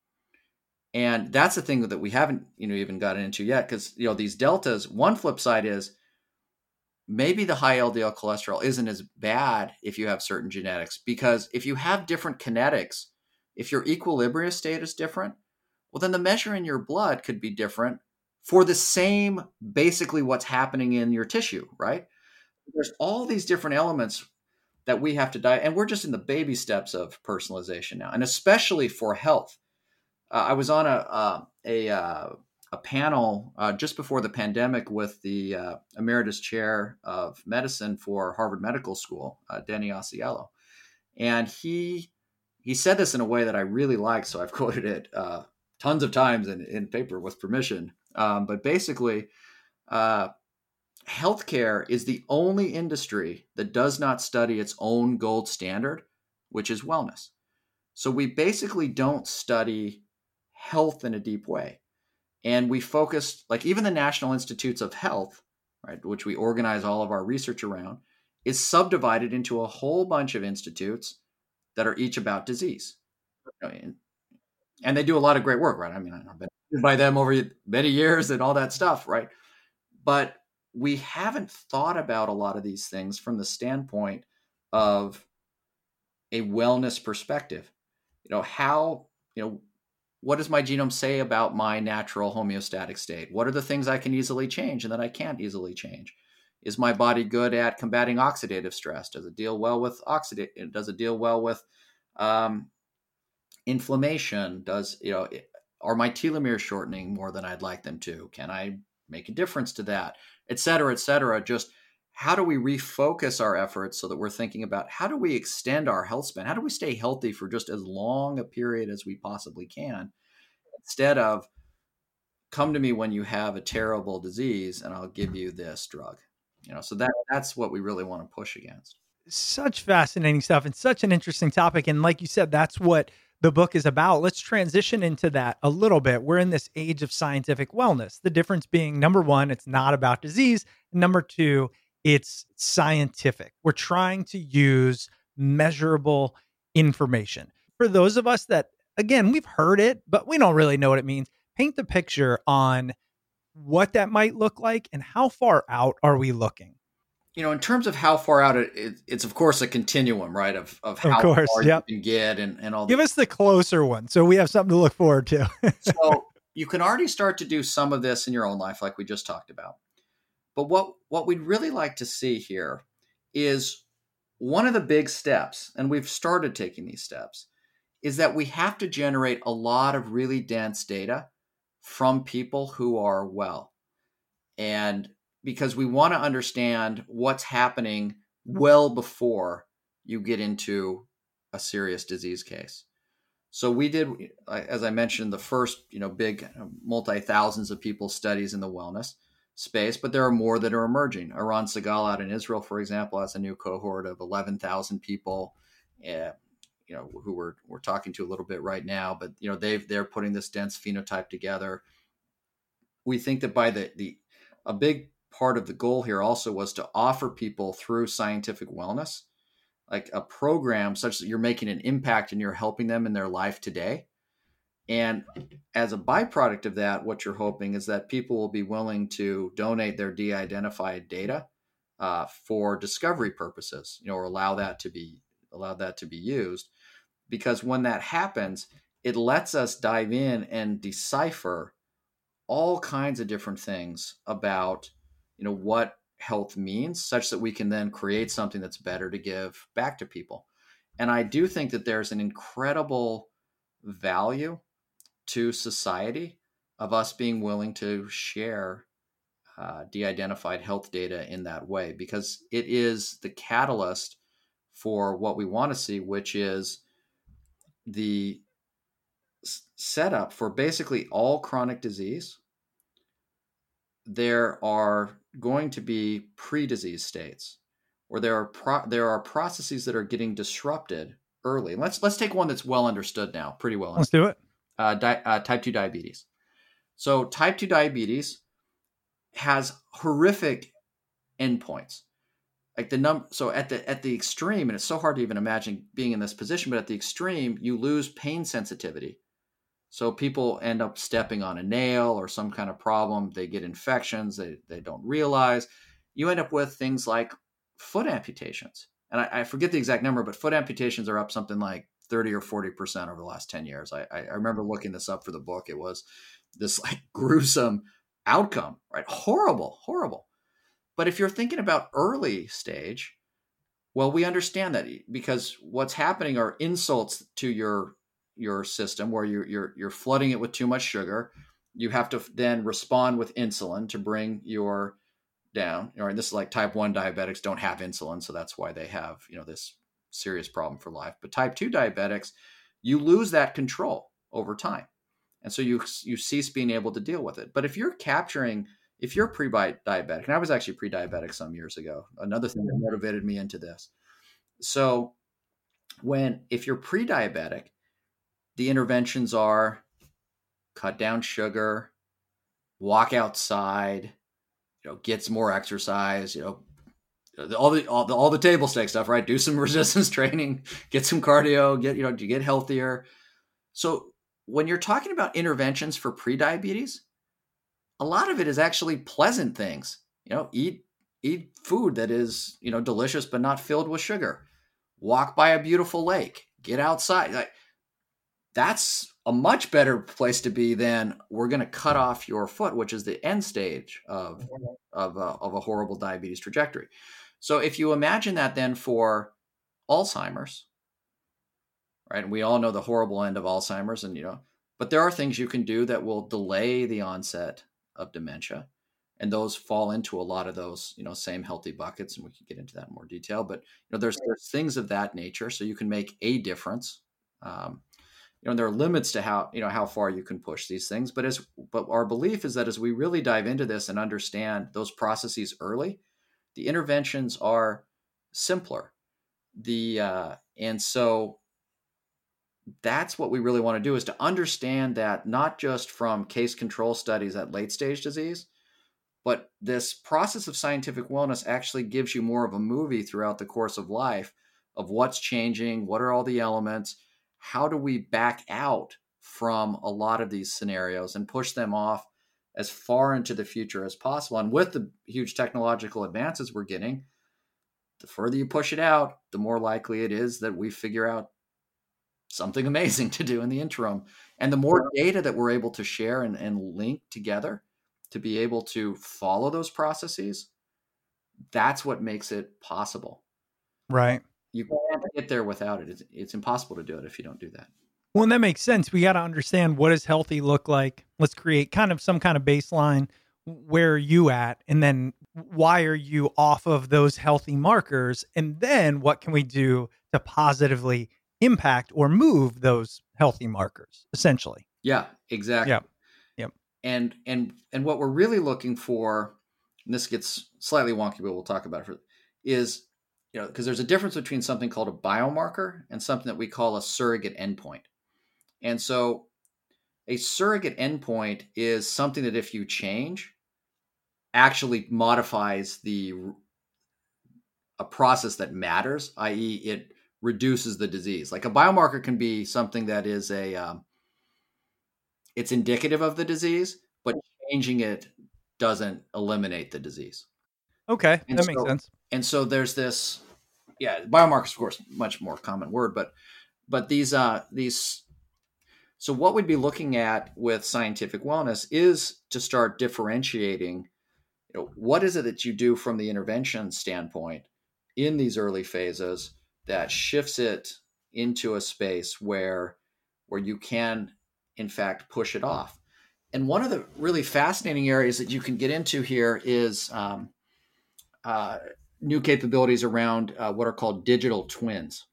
And that's the thing that we haven't, you know, even gotten into yet, because, you know, these deltas, one flip side is maybe the high L D L cholesterol isn't as bad if you have certain genetics, because if you have different kinetics, if your equilibrium state is different, well, then the measure in your blood could be different for the same, basically what's happening in your tissue, right? There's all these different elements that we have to die. And we're just in the baby steps of personalization now, and especially for health. Uh, I was on a uh, a uh, a panel uh, just before the pandemic with the uh, emeritus chair of medicine for Harvard Medical School, uh, Denny Ausiello, and he he said this in a way that I really liked, so I've quoted it uh, tons of times in, in paper with permission. Um, but basically, uh, healthcare is the only industry that does not study its own gold standard, which is wellness. So we basically don't study health in a deep way. And we focused, like even the National Institutes of Health, right, which we organize all of our research around, is subdivided into a whole bunch of institutes that are each about disease. And they do a lot of great work, right? I mean, I've been by them over many years and all that stuff, right? But we haven't thought about a lot of these things from the standpoint of a wellness perspective. You know, how, you know, what does my genome say about my natural homeostatic state? What are the things I can easily change and that I can't easily change? Is my body good at combating oxidative stress? Does it deal well with oxidative? Does it deal well with um, inflammation? Does, you know, are my telomeres shortening more than I'd like them to? Can I make a difference to that? Et cetera, et cetera. Just how do we refocus our efforts so that we're thinking about how do we extend our health span? How do we stay healthy for just as long a period as we possibly can, instead of come to me when you have a terrible disease and I'll give you this drug. You know, so that that's what we really want to push against. Such fascinating stuff and such an interesting topic. And like you said, that's what the book is about. Let's transition into that a little bit. We're in this age of scientific wellness. The difference being, number one, it's not about disease. Number two, it's scientific. We're trying to use measurable information. For those of us that, again, we've heard it, but we don't really know what it means, paint the picture on what that might look like and how far out are we looking? You know, in terms of how far out it, it it's of course a continuum, right? Of of how of course, far yep. you can get and, and all. Give us the closer one, so we have something to look forward to. So you can already start to do some of this in your own life, like we just talked about. But what what we'd really like to see here is one of the big steps, and we've started taking these steps, is that we have to generate a lot of really dense data from people who are well. And because we want to understand what's happening well before you get into a serious disease case. So we did, as I mentioned, the first, you know, big multi-thousands of people studies in the wellness space, but there are more that are emerging. Eran Segal out in Israel, for example, has a new cohort of eleven thousand people, uh, you know, who we're, we're talking to a little bit right now, but, you know, they've, they're putting this dense phenotype together. We think that by the, the, a big part of the goal here also was to offer people through scientific wellness, like a program such that you're making an impact and you're helping them in their life today. And as a byproduct of that, what you're hoping is that people will be willing to donate their de-identified data uh, for discovery purposes, you know, or allow that to be allowed that to be used, because when that happens, it lets us dive in and decipher all kinds of different things about, you know, what health means, such that we can then create something that's better to give back to people. And I do think that there's an incredible value to society of us being willing to share uh, de-identified health data in that way, because it is the catalyst for what we want to see, which is the s- setup for basically all chronic disease. There are going to be pre-disease states, where there are pro- there are processes that are getting disrupted early. Let's let's take one that's well understood now, pretty well Let's understood. do it. Uh, di- uh, type two diabetes. So type two diabetes has horrific endpoints. Like the number, so at the at the extreme, and it's so hard to even imagine being in this position, but at the extreme, you lose pain sensitivity. So people end up stepping on a nail or some kind of problem. They get infections they, they don't realize. You end up with things like foot amputations. And I, I forget the exact number, but foot amputations are up something like thirty or forty percent over the last ten years. I, I remember looking this up for the book. It was this like gruesome outcome, right? Horrible, horrible. But if you're thinking about early stage, well, we understand that, because what's happening are insults to your your system, where you're you're you're flooding it with too much sugar. You have to then respond with insulin to bring your down. Or this is like type one diabetics don't have insulin, so that's why they have, you know, this serious problem for life. But type two diabetics, you lose that control over time, and so you you cease being able to deal with it. But if you're capturing, if you're pre-diabetic, and I was actually pre-diabetic some years ago, another thing that motivated me into this. So when if you're pre-diabetic, the interventions are cut down sugar, walk outside, you know, get some more exercise, you know, all the all the all the table stake stuff, right? Do some resistance training, get some cardio, get, you know, to get healthier. So when you're talking about interventions for prediabetes, a lot of it is actually pleasant things. You know, eat eat food that is, you know, delicious but not filled with sugar. Walk by a beautiful lake. Get outside. Like, that's a much better place to be than we're going to cut off your foot, which is the end stage of of a, of a horrible diabetes trajectory. So if you imagine that then for Alzheimer's, right? And we all know the horrible end of Alzheimer's, and you know, but there are things you can do that will delay the onset of dementia, and those fall into a lot of those, you know, same healthy buckets, and we can get into that in more detail. But you know, there's there's things of that nature, so you can make a difference. Um, you know, there are limits to how, you know, how far you can push these things. But as but our belief is that as we really dive into this and understand those processes early, the interventions are simpler. The uh, and so that's what we really want to do, is to understand that not just from case control studies at late stage disease, but this process of scientific wellness actually gives you more of a movie throughout the course of life of what's changing, what are all the elements, how do we back out from a lot of these scenarios and push them off as far into the future as possible. And with the huge technological advances we're getting, the further you push it out, the more likely it is that we figure out something amazing to do in the interim. And the more data that we're able to share and, and link together to be able to follow those processes, that's what makes it possible. Right. You can't get there without it. It's, it's impossible to do it if you don't do that. Well, and that makes sense. We got to understand, what does healthy look like? Let's create kind of some kind of baseline. Where are you at? And then why are you off of those healthy markers? And then what can we do to positively impact or move those healthy markers, essentially? Yeah, exactly. Yeah. Yep. And and and what we're really looking for, and this gets slightly wonky, but we'll talk about it, for, is, you know, because there's a difference between something called a biomarker and something that we call a surrogate endpoint. And so a surrogate endpoint is something that if you change, actually modifies the a process that matters, that is it reduces the disease. Like a biomarker can be something that is a, um, it's indicative of the disease, but changing it doesn't eliminate the disease. Okay, And that so, makes sense. And so there's this, yeah, biomarkers, of course, much more common word, but but these uh, these. So what we'd be looking at with scientific wellness is to start differentiating, you know, what is it that you do from the intervention standpoint in these early phases that shifts it into a space where where you can, in fact, push it off. And one of the really fascinating areas that you can get into here is um, uh, new capabilities around uh, what are called digital twins.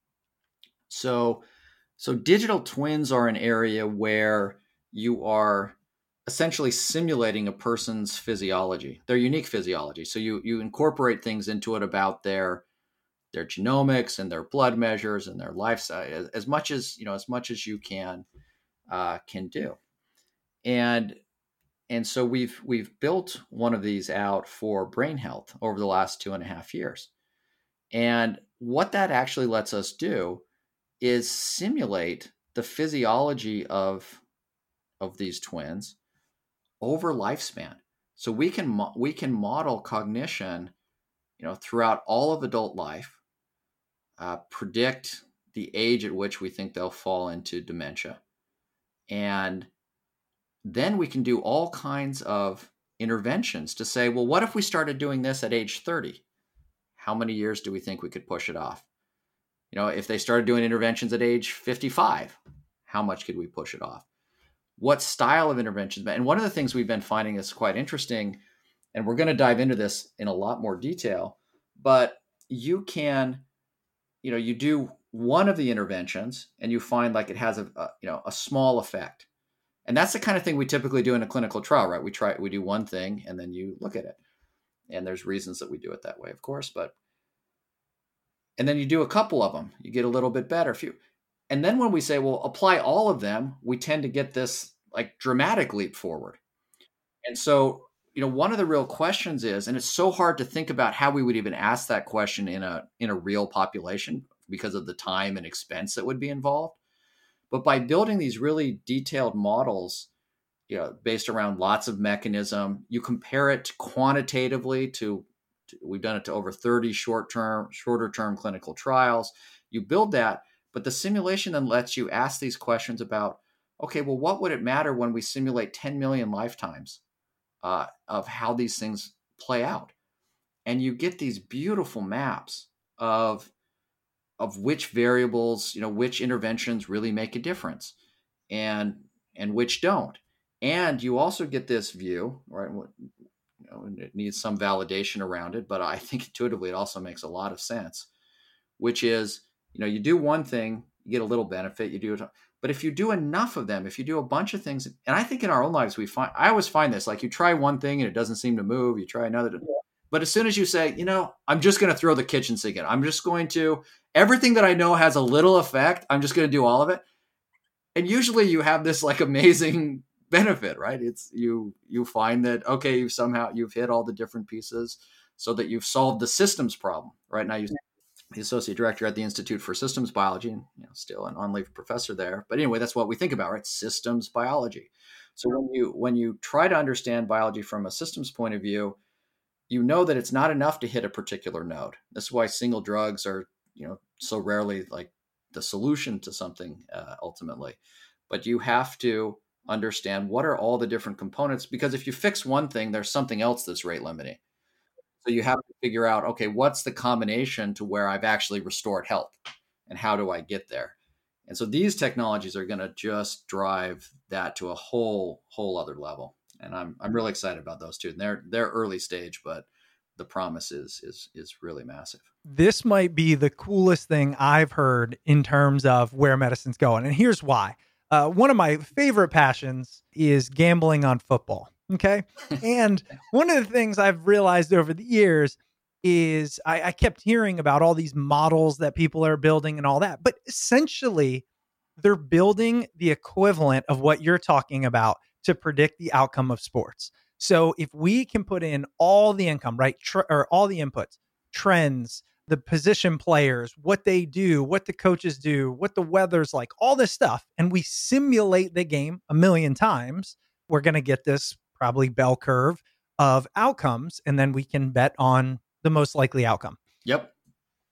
So, so digital twins are an area where you are essentially simulating a person's physiology, their unique physiology. So you you incorporate things into it about their their genomics and their blood measures and their lifestyle as, as much as you know as much as you can uh, can do. And and so we've we've built one of these out for brain health over the last two and a half years. And what that actually lets us do is simulate the physiology of of these twins over lifespan. So we can mo- we can model cognition, you know, throughout all of adult life, uh, predict the age at which we think they'll fall into dementia, and then we can do all kinds of interventions to say, well, what if we started doing this at age thirty? How many years do we think we could push it off? You know, if they started doing interventions at age fifty-five, how much could we push it off? What style of interventions? And one of the things we've been finding is quite interesting, and we're going to dive into this in a lot more detail, but you can, you know, you do one of the interventions and you find like it has a, a you know, a small effect. And that's the kind of thing we typically do in a clinical trial, right? We try, we do one thing and then you look at it. And there's reasons that we do it that way, of course, but, and then you do a couple of them, you get a little bit better. Few. And then when we say, well, apply all of them, we tend to get this like dramatic leap forward. And so, you know, one of the real questions is, and it's so hard to think about how we would even ask that question in a, in a real population because of the time and expense that would be involved. But by building these really detailed models, you know, based around lots of mechanism, you compare it quantitatively to, to we've done it to over thirty short-term, shorter-term clinical trials. You build that, but the simulation then lets you ask these questions about, okay, well, what would it matter when we simulate ten million lifetimes uh, of how these things play out? And you get these beautiful maps of of which variables, you know, which interventions really make a difference and, and which don't. And you also get this view, right? You know, it needs some validation around it, but I think intuitively it also makes a lot of sense, which is, you know, you do one thing, you get a little benefit, you do it. But if you do enough of them, if you do a bunch of things, and I think in our own lives, we find, I always find this, like you try one thing and it doesn't seem to move, you try another. Yeah. But as soon as you say, you know, I'm just going to throw the kitchen sink in, I'm just going to, everything that I know has a little effect, I'm just going to do all of it. And usually you have this like amazing benefit, right? It's you, you find that, okay, you've somehow, you've hit all the different pieces so that you've solved the systems problem. Right now, you're the associate director at the Institute for Systems Biology and, you know, still an on-leave professor there. But anyway, that's what we think about, right? Systems biology. So when you, when you try to understand biology from a systems point of view, you know that it's not enough to hit a particular node. That's why single drugs are, you know, so rarely like the solution to something uh, ultimately. But you have to understand what are all the different components, because if you fix one thing, there's something else that's rate limiting. So you have to figure out, okay, what's the combination to where I've actually restored health and how do I get there? And so these technologies are going to just drive that to a whole, whole other level. And I'm I'm really excited about those two. And they're they're early stage, but the promise is is is really massive. This might be the coolest thing I've heard in terms of where medicine's going. And here's why. Uh, one of my favorite passions is gambling on football. Okay. And one of the things I've realized over the years is I, I kept hearing about all these models that people are building and all that. But essentially, they're building the equivalent of what you're talking about to predict the outcome of sports. So if we can put in all the income, right, tr- or all the inputs, trends, the position players, what they do, what the coaches do, what the weather's like, all this stuff, and we simulate the game a million times, we're going to get this probably bell curve of outcomes, and then we can bet on the most likely outcome. Yep.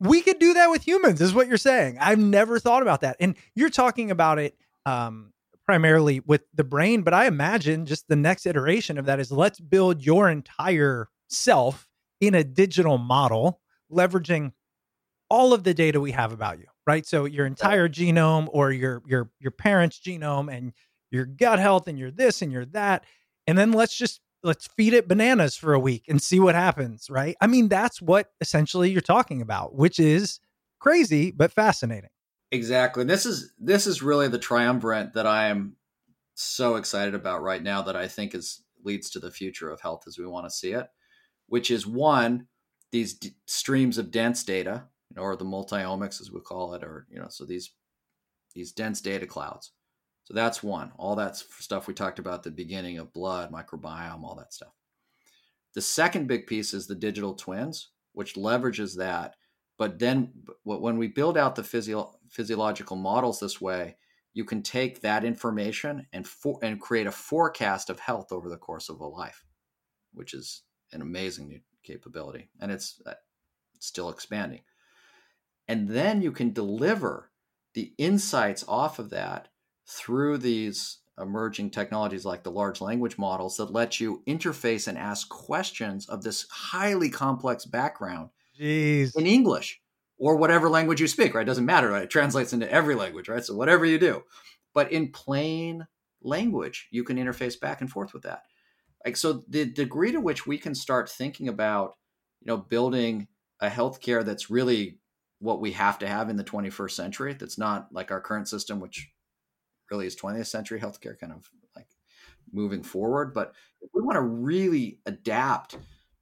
we could do that with humans, is what you're saying. I've never thought about that. And you're talking about it um, primarily with the brain, but I imagine just the next iteration of that is let's build your entire self in a digital model, leveraging all of the data we have about you, right? So your entire genome or your your your parents' genome and your gut health and your this and your that. And then let's just let's feed it bananas for a week and see what happens, right? I mean, that's what essentially you're talking about, which is crazy but fascinating. Exactly. This is this is really the triumvirate that I am so excited about right now, that I think is leads to the future of health as we want to see it, which is one, these d- streams of dense data, you know, or the multi-omics as we call it, or, you know, so these these dense data clouds. So that's one. All that stuff we talked about at the beginning of blood, microbiome, all that stuff. The second big piece is the digital twins, which leverages that. But then when we build out the physio- physiological models this way, you can take that information and for- and create a forecast of health over the course of a life, which is an amazing new capability. And it's, uh, it's still expanding. And then you can deliver the insights off of that through these emerging technologies like the large language models that let you interface and ask questions of this highly complex background Jeez. in English or whatever language you speak, right? It doesn't matter, right? It translates into every language, right? So whatever you do, but in plain language, you can interface back and forth with that. Like, so the degree to which we can start thinking about, you know, building a healthcare that's really what we have to have in the twenty-first century, that's not like our current system, which really is twentieth century healthcare kind of like moving forward. But if we want to really adapt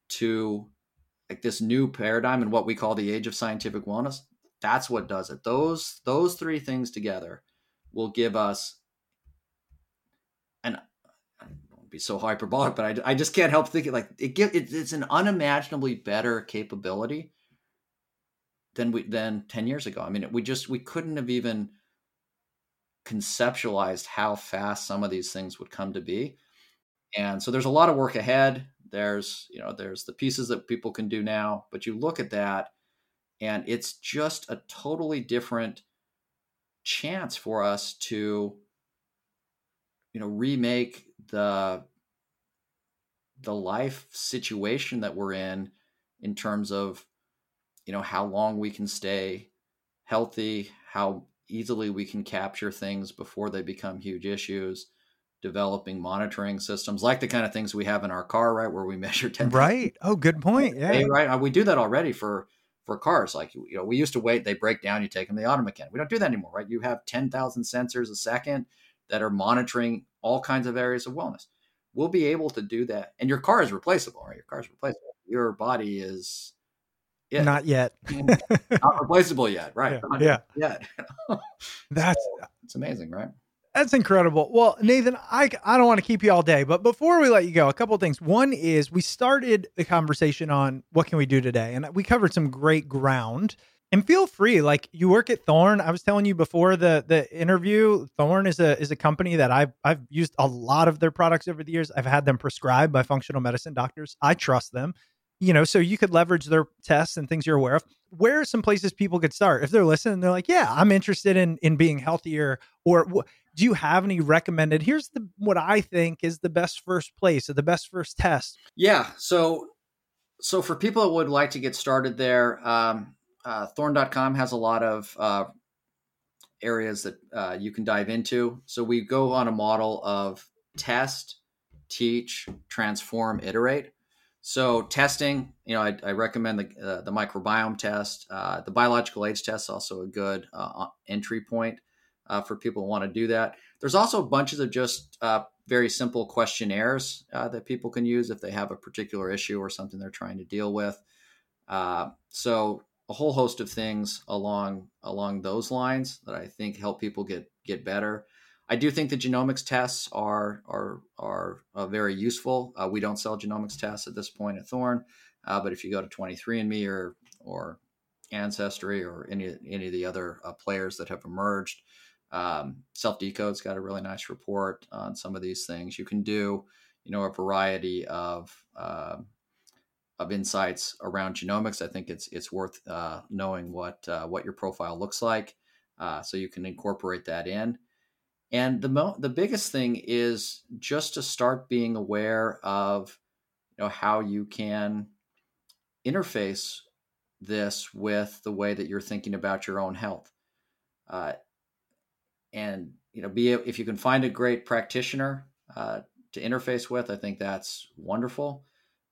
to like this new paradigm and what we call the age of scientific wellness, that's what does it. Those, those three things together will give us, and I don't be so hyperbolic, but I, I just can't help thinking like it give it, it's an unimaginably better capability than we, than ten years ago. I mean, we just, we couldn't have even conceptualized how fast some of these things would come to be. And so there's a lot of work ahead. There's, you know, there's the pieces that people can do now, but you look at that and it's just a totally different chance for us to, you know, remake the, the life situation that we're in, in terms of, you know, how long we can stay healthy, how easily we can capture things before they become huge issues, developing monitoring systems like the kind of things we have in our car, right? Where we measure ten. Right. Oh, good point. Yeah. Right. We do that already for, for cars. Like, you know, we used to wait, they break down, you take them to the auto mechanic. We don't do that anymore, right? You have ten thousand sensors a second that are monitoring all kinds of areas of wellness. We'll be able to do that. And your car is replaceable, right? Your car is replaceable. Your body is Yeah. Not yet. Not replaceable yet. Right. Yeah. Not yeah. yet. That's, so, it's amazing, right? That's incredible. Well, Nathan, I, I don't want to keep you all day, but before we let you go, a couple of things. One is we started the conversation on what can we do today? And we covered some great ground. And feel free, like you work at Thorne. I was telling you before the the interview, Thorne is a is a company that I've I've used a lot of their products over the years. I've had them prescribed by functional medicine doctors. I trust them. You know, so you could leverage their tests and things you're aware of. Where are some places people could start if they're listening? They're like, yeah, I'm interested in in being healthier. Or wh- do you have any recommended? Here's the what I think is the best first place or the best first test. Yeah. So, so for people that would like to get started there, um, uh, Thorne dot com has a lot of uh, areas that uh, you can dive into. So we go on a model of test, teach, transform, iterate. So testing, you know, I, I recommend the uh, the microbiome test. Uh, the biological age test is also a good uh, entry point uh, for people who want to do that. There's also bunches of just uh, very simple questionnaires uh, that people can use if they have a particular issue or something they're trying to deal with. Uh, so a whole host of things along along those lines that I think help people get get better. I do think the genomics tests are are are uh, very useful. Uh, we don't sell genomics tests at this point at Thorne, uh, but if you go to twenty-three and me or or Ancestry or any any of the other uh, players that have emerged, um, Self Decode's got a really nice report on some of these things. You can do, you know, a variety of uh, of insights around genomics. I think it's it's worth uh, knowing what uh, what your profile looks like, uh, so you can incorporate that in. And the mo- the biggest thing is just to start being aware of, you know, how you can interface this with the way that you're thinking about your own health. Uh, and, you know, be if you can find a great practitioner uh, to interface with, I think that's wonderful.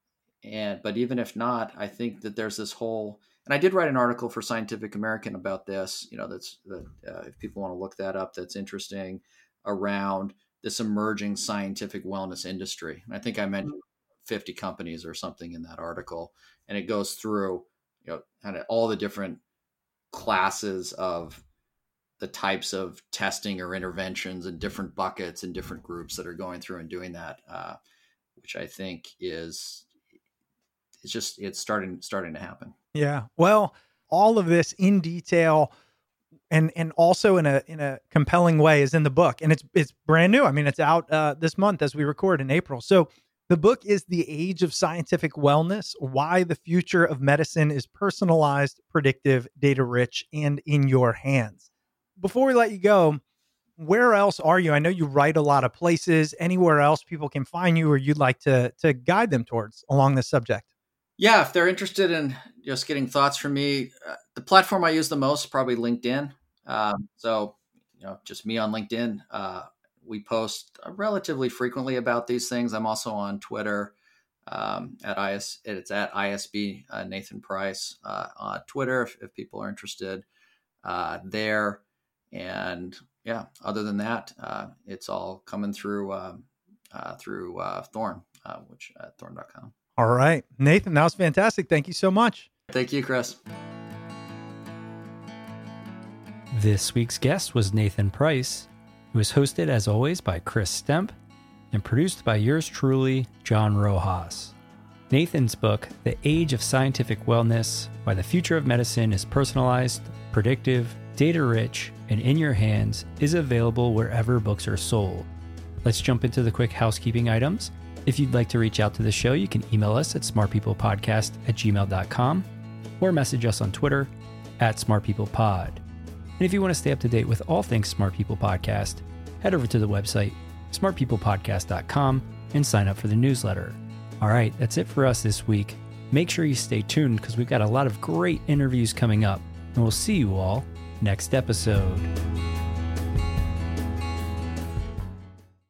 And but even if not, I think that there's this whole, and I did write an article for Scientific American about this. You know, that's that uh, if people want to look that up, that's interesting, around this emerging scientific wellness industry. And I think I mentioned fifty companies or something in that article, and it goes through, you know, kind of all the different classes of the types of testing or interventions and different buckets and different groups that are going through and doing that, uh, which I think is. It's just, it's starting, starting to happen. Yeah. Well, all of this in detail and, and also in a, in a compelling way is in the book, and it's, it's brand new. I mean, it's out uh, this month as we record in April. So the book is The Age of Scientific Wellness: Why the Future of Medicine is Personalized, Predictive, Data Rich, and in Your Hands. Before we let you go, where else are you? I know you write a lot of places. Anywhere else people can find you or you'd like to, to guide them towards along this subject? Yeah, if they're interested in just getting thoughts from me, uh, the platform I use the most is probably LinkedIn. Um, so, you know, just me on LinkedIn. Uh, we post relatively frequently about these things. I'm also on Twitter um, at I S. It's at I S B uh, Nathan Price uh, on Twitter if, if people are interested uh, there. And yeah, other than that, uh, it's all coming through um, uh, through uh, Thorn, uh, which uh, thorn dot com. All right, Nathan, that was fantastic. Thank you so much. Thank you, Chris. This week's guest was Nathan Price. It was hosted, as always, by Chris Stemp and produced by yours truly, John Rojas. Nathan's book, The Age of Scientific Wellness: Why the Future of Medicine is Personalized, Predictive, Data-Rich, and in Your Hands, is available wherever books are sold. Let's jump into the quick housekeeping items. If you'd like to reach out to the show, you can email us at smartpeoplepodcast at gmail dot com or message us on Twitter at smartpeoplepod. And if you want to stay up to date with all things Smart People Podcast, head over to the website smart people podcast dot com and sign up for the newsletter. All right, that's it for us this week. Make sure you stay tuned because we've got a lot of great interviews coming up, and we'll see you all next episode.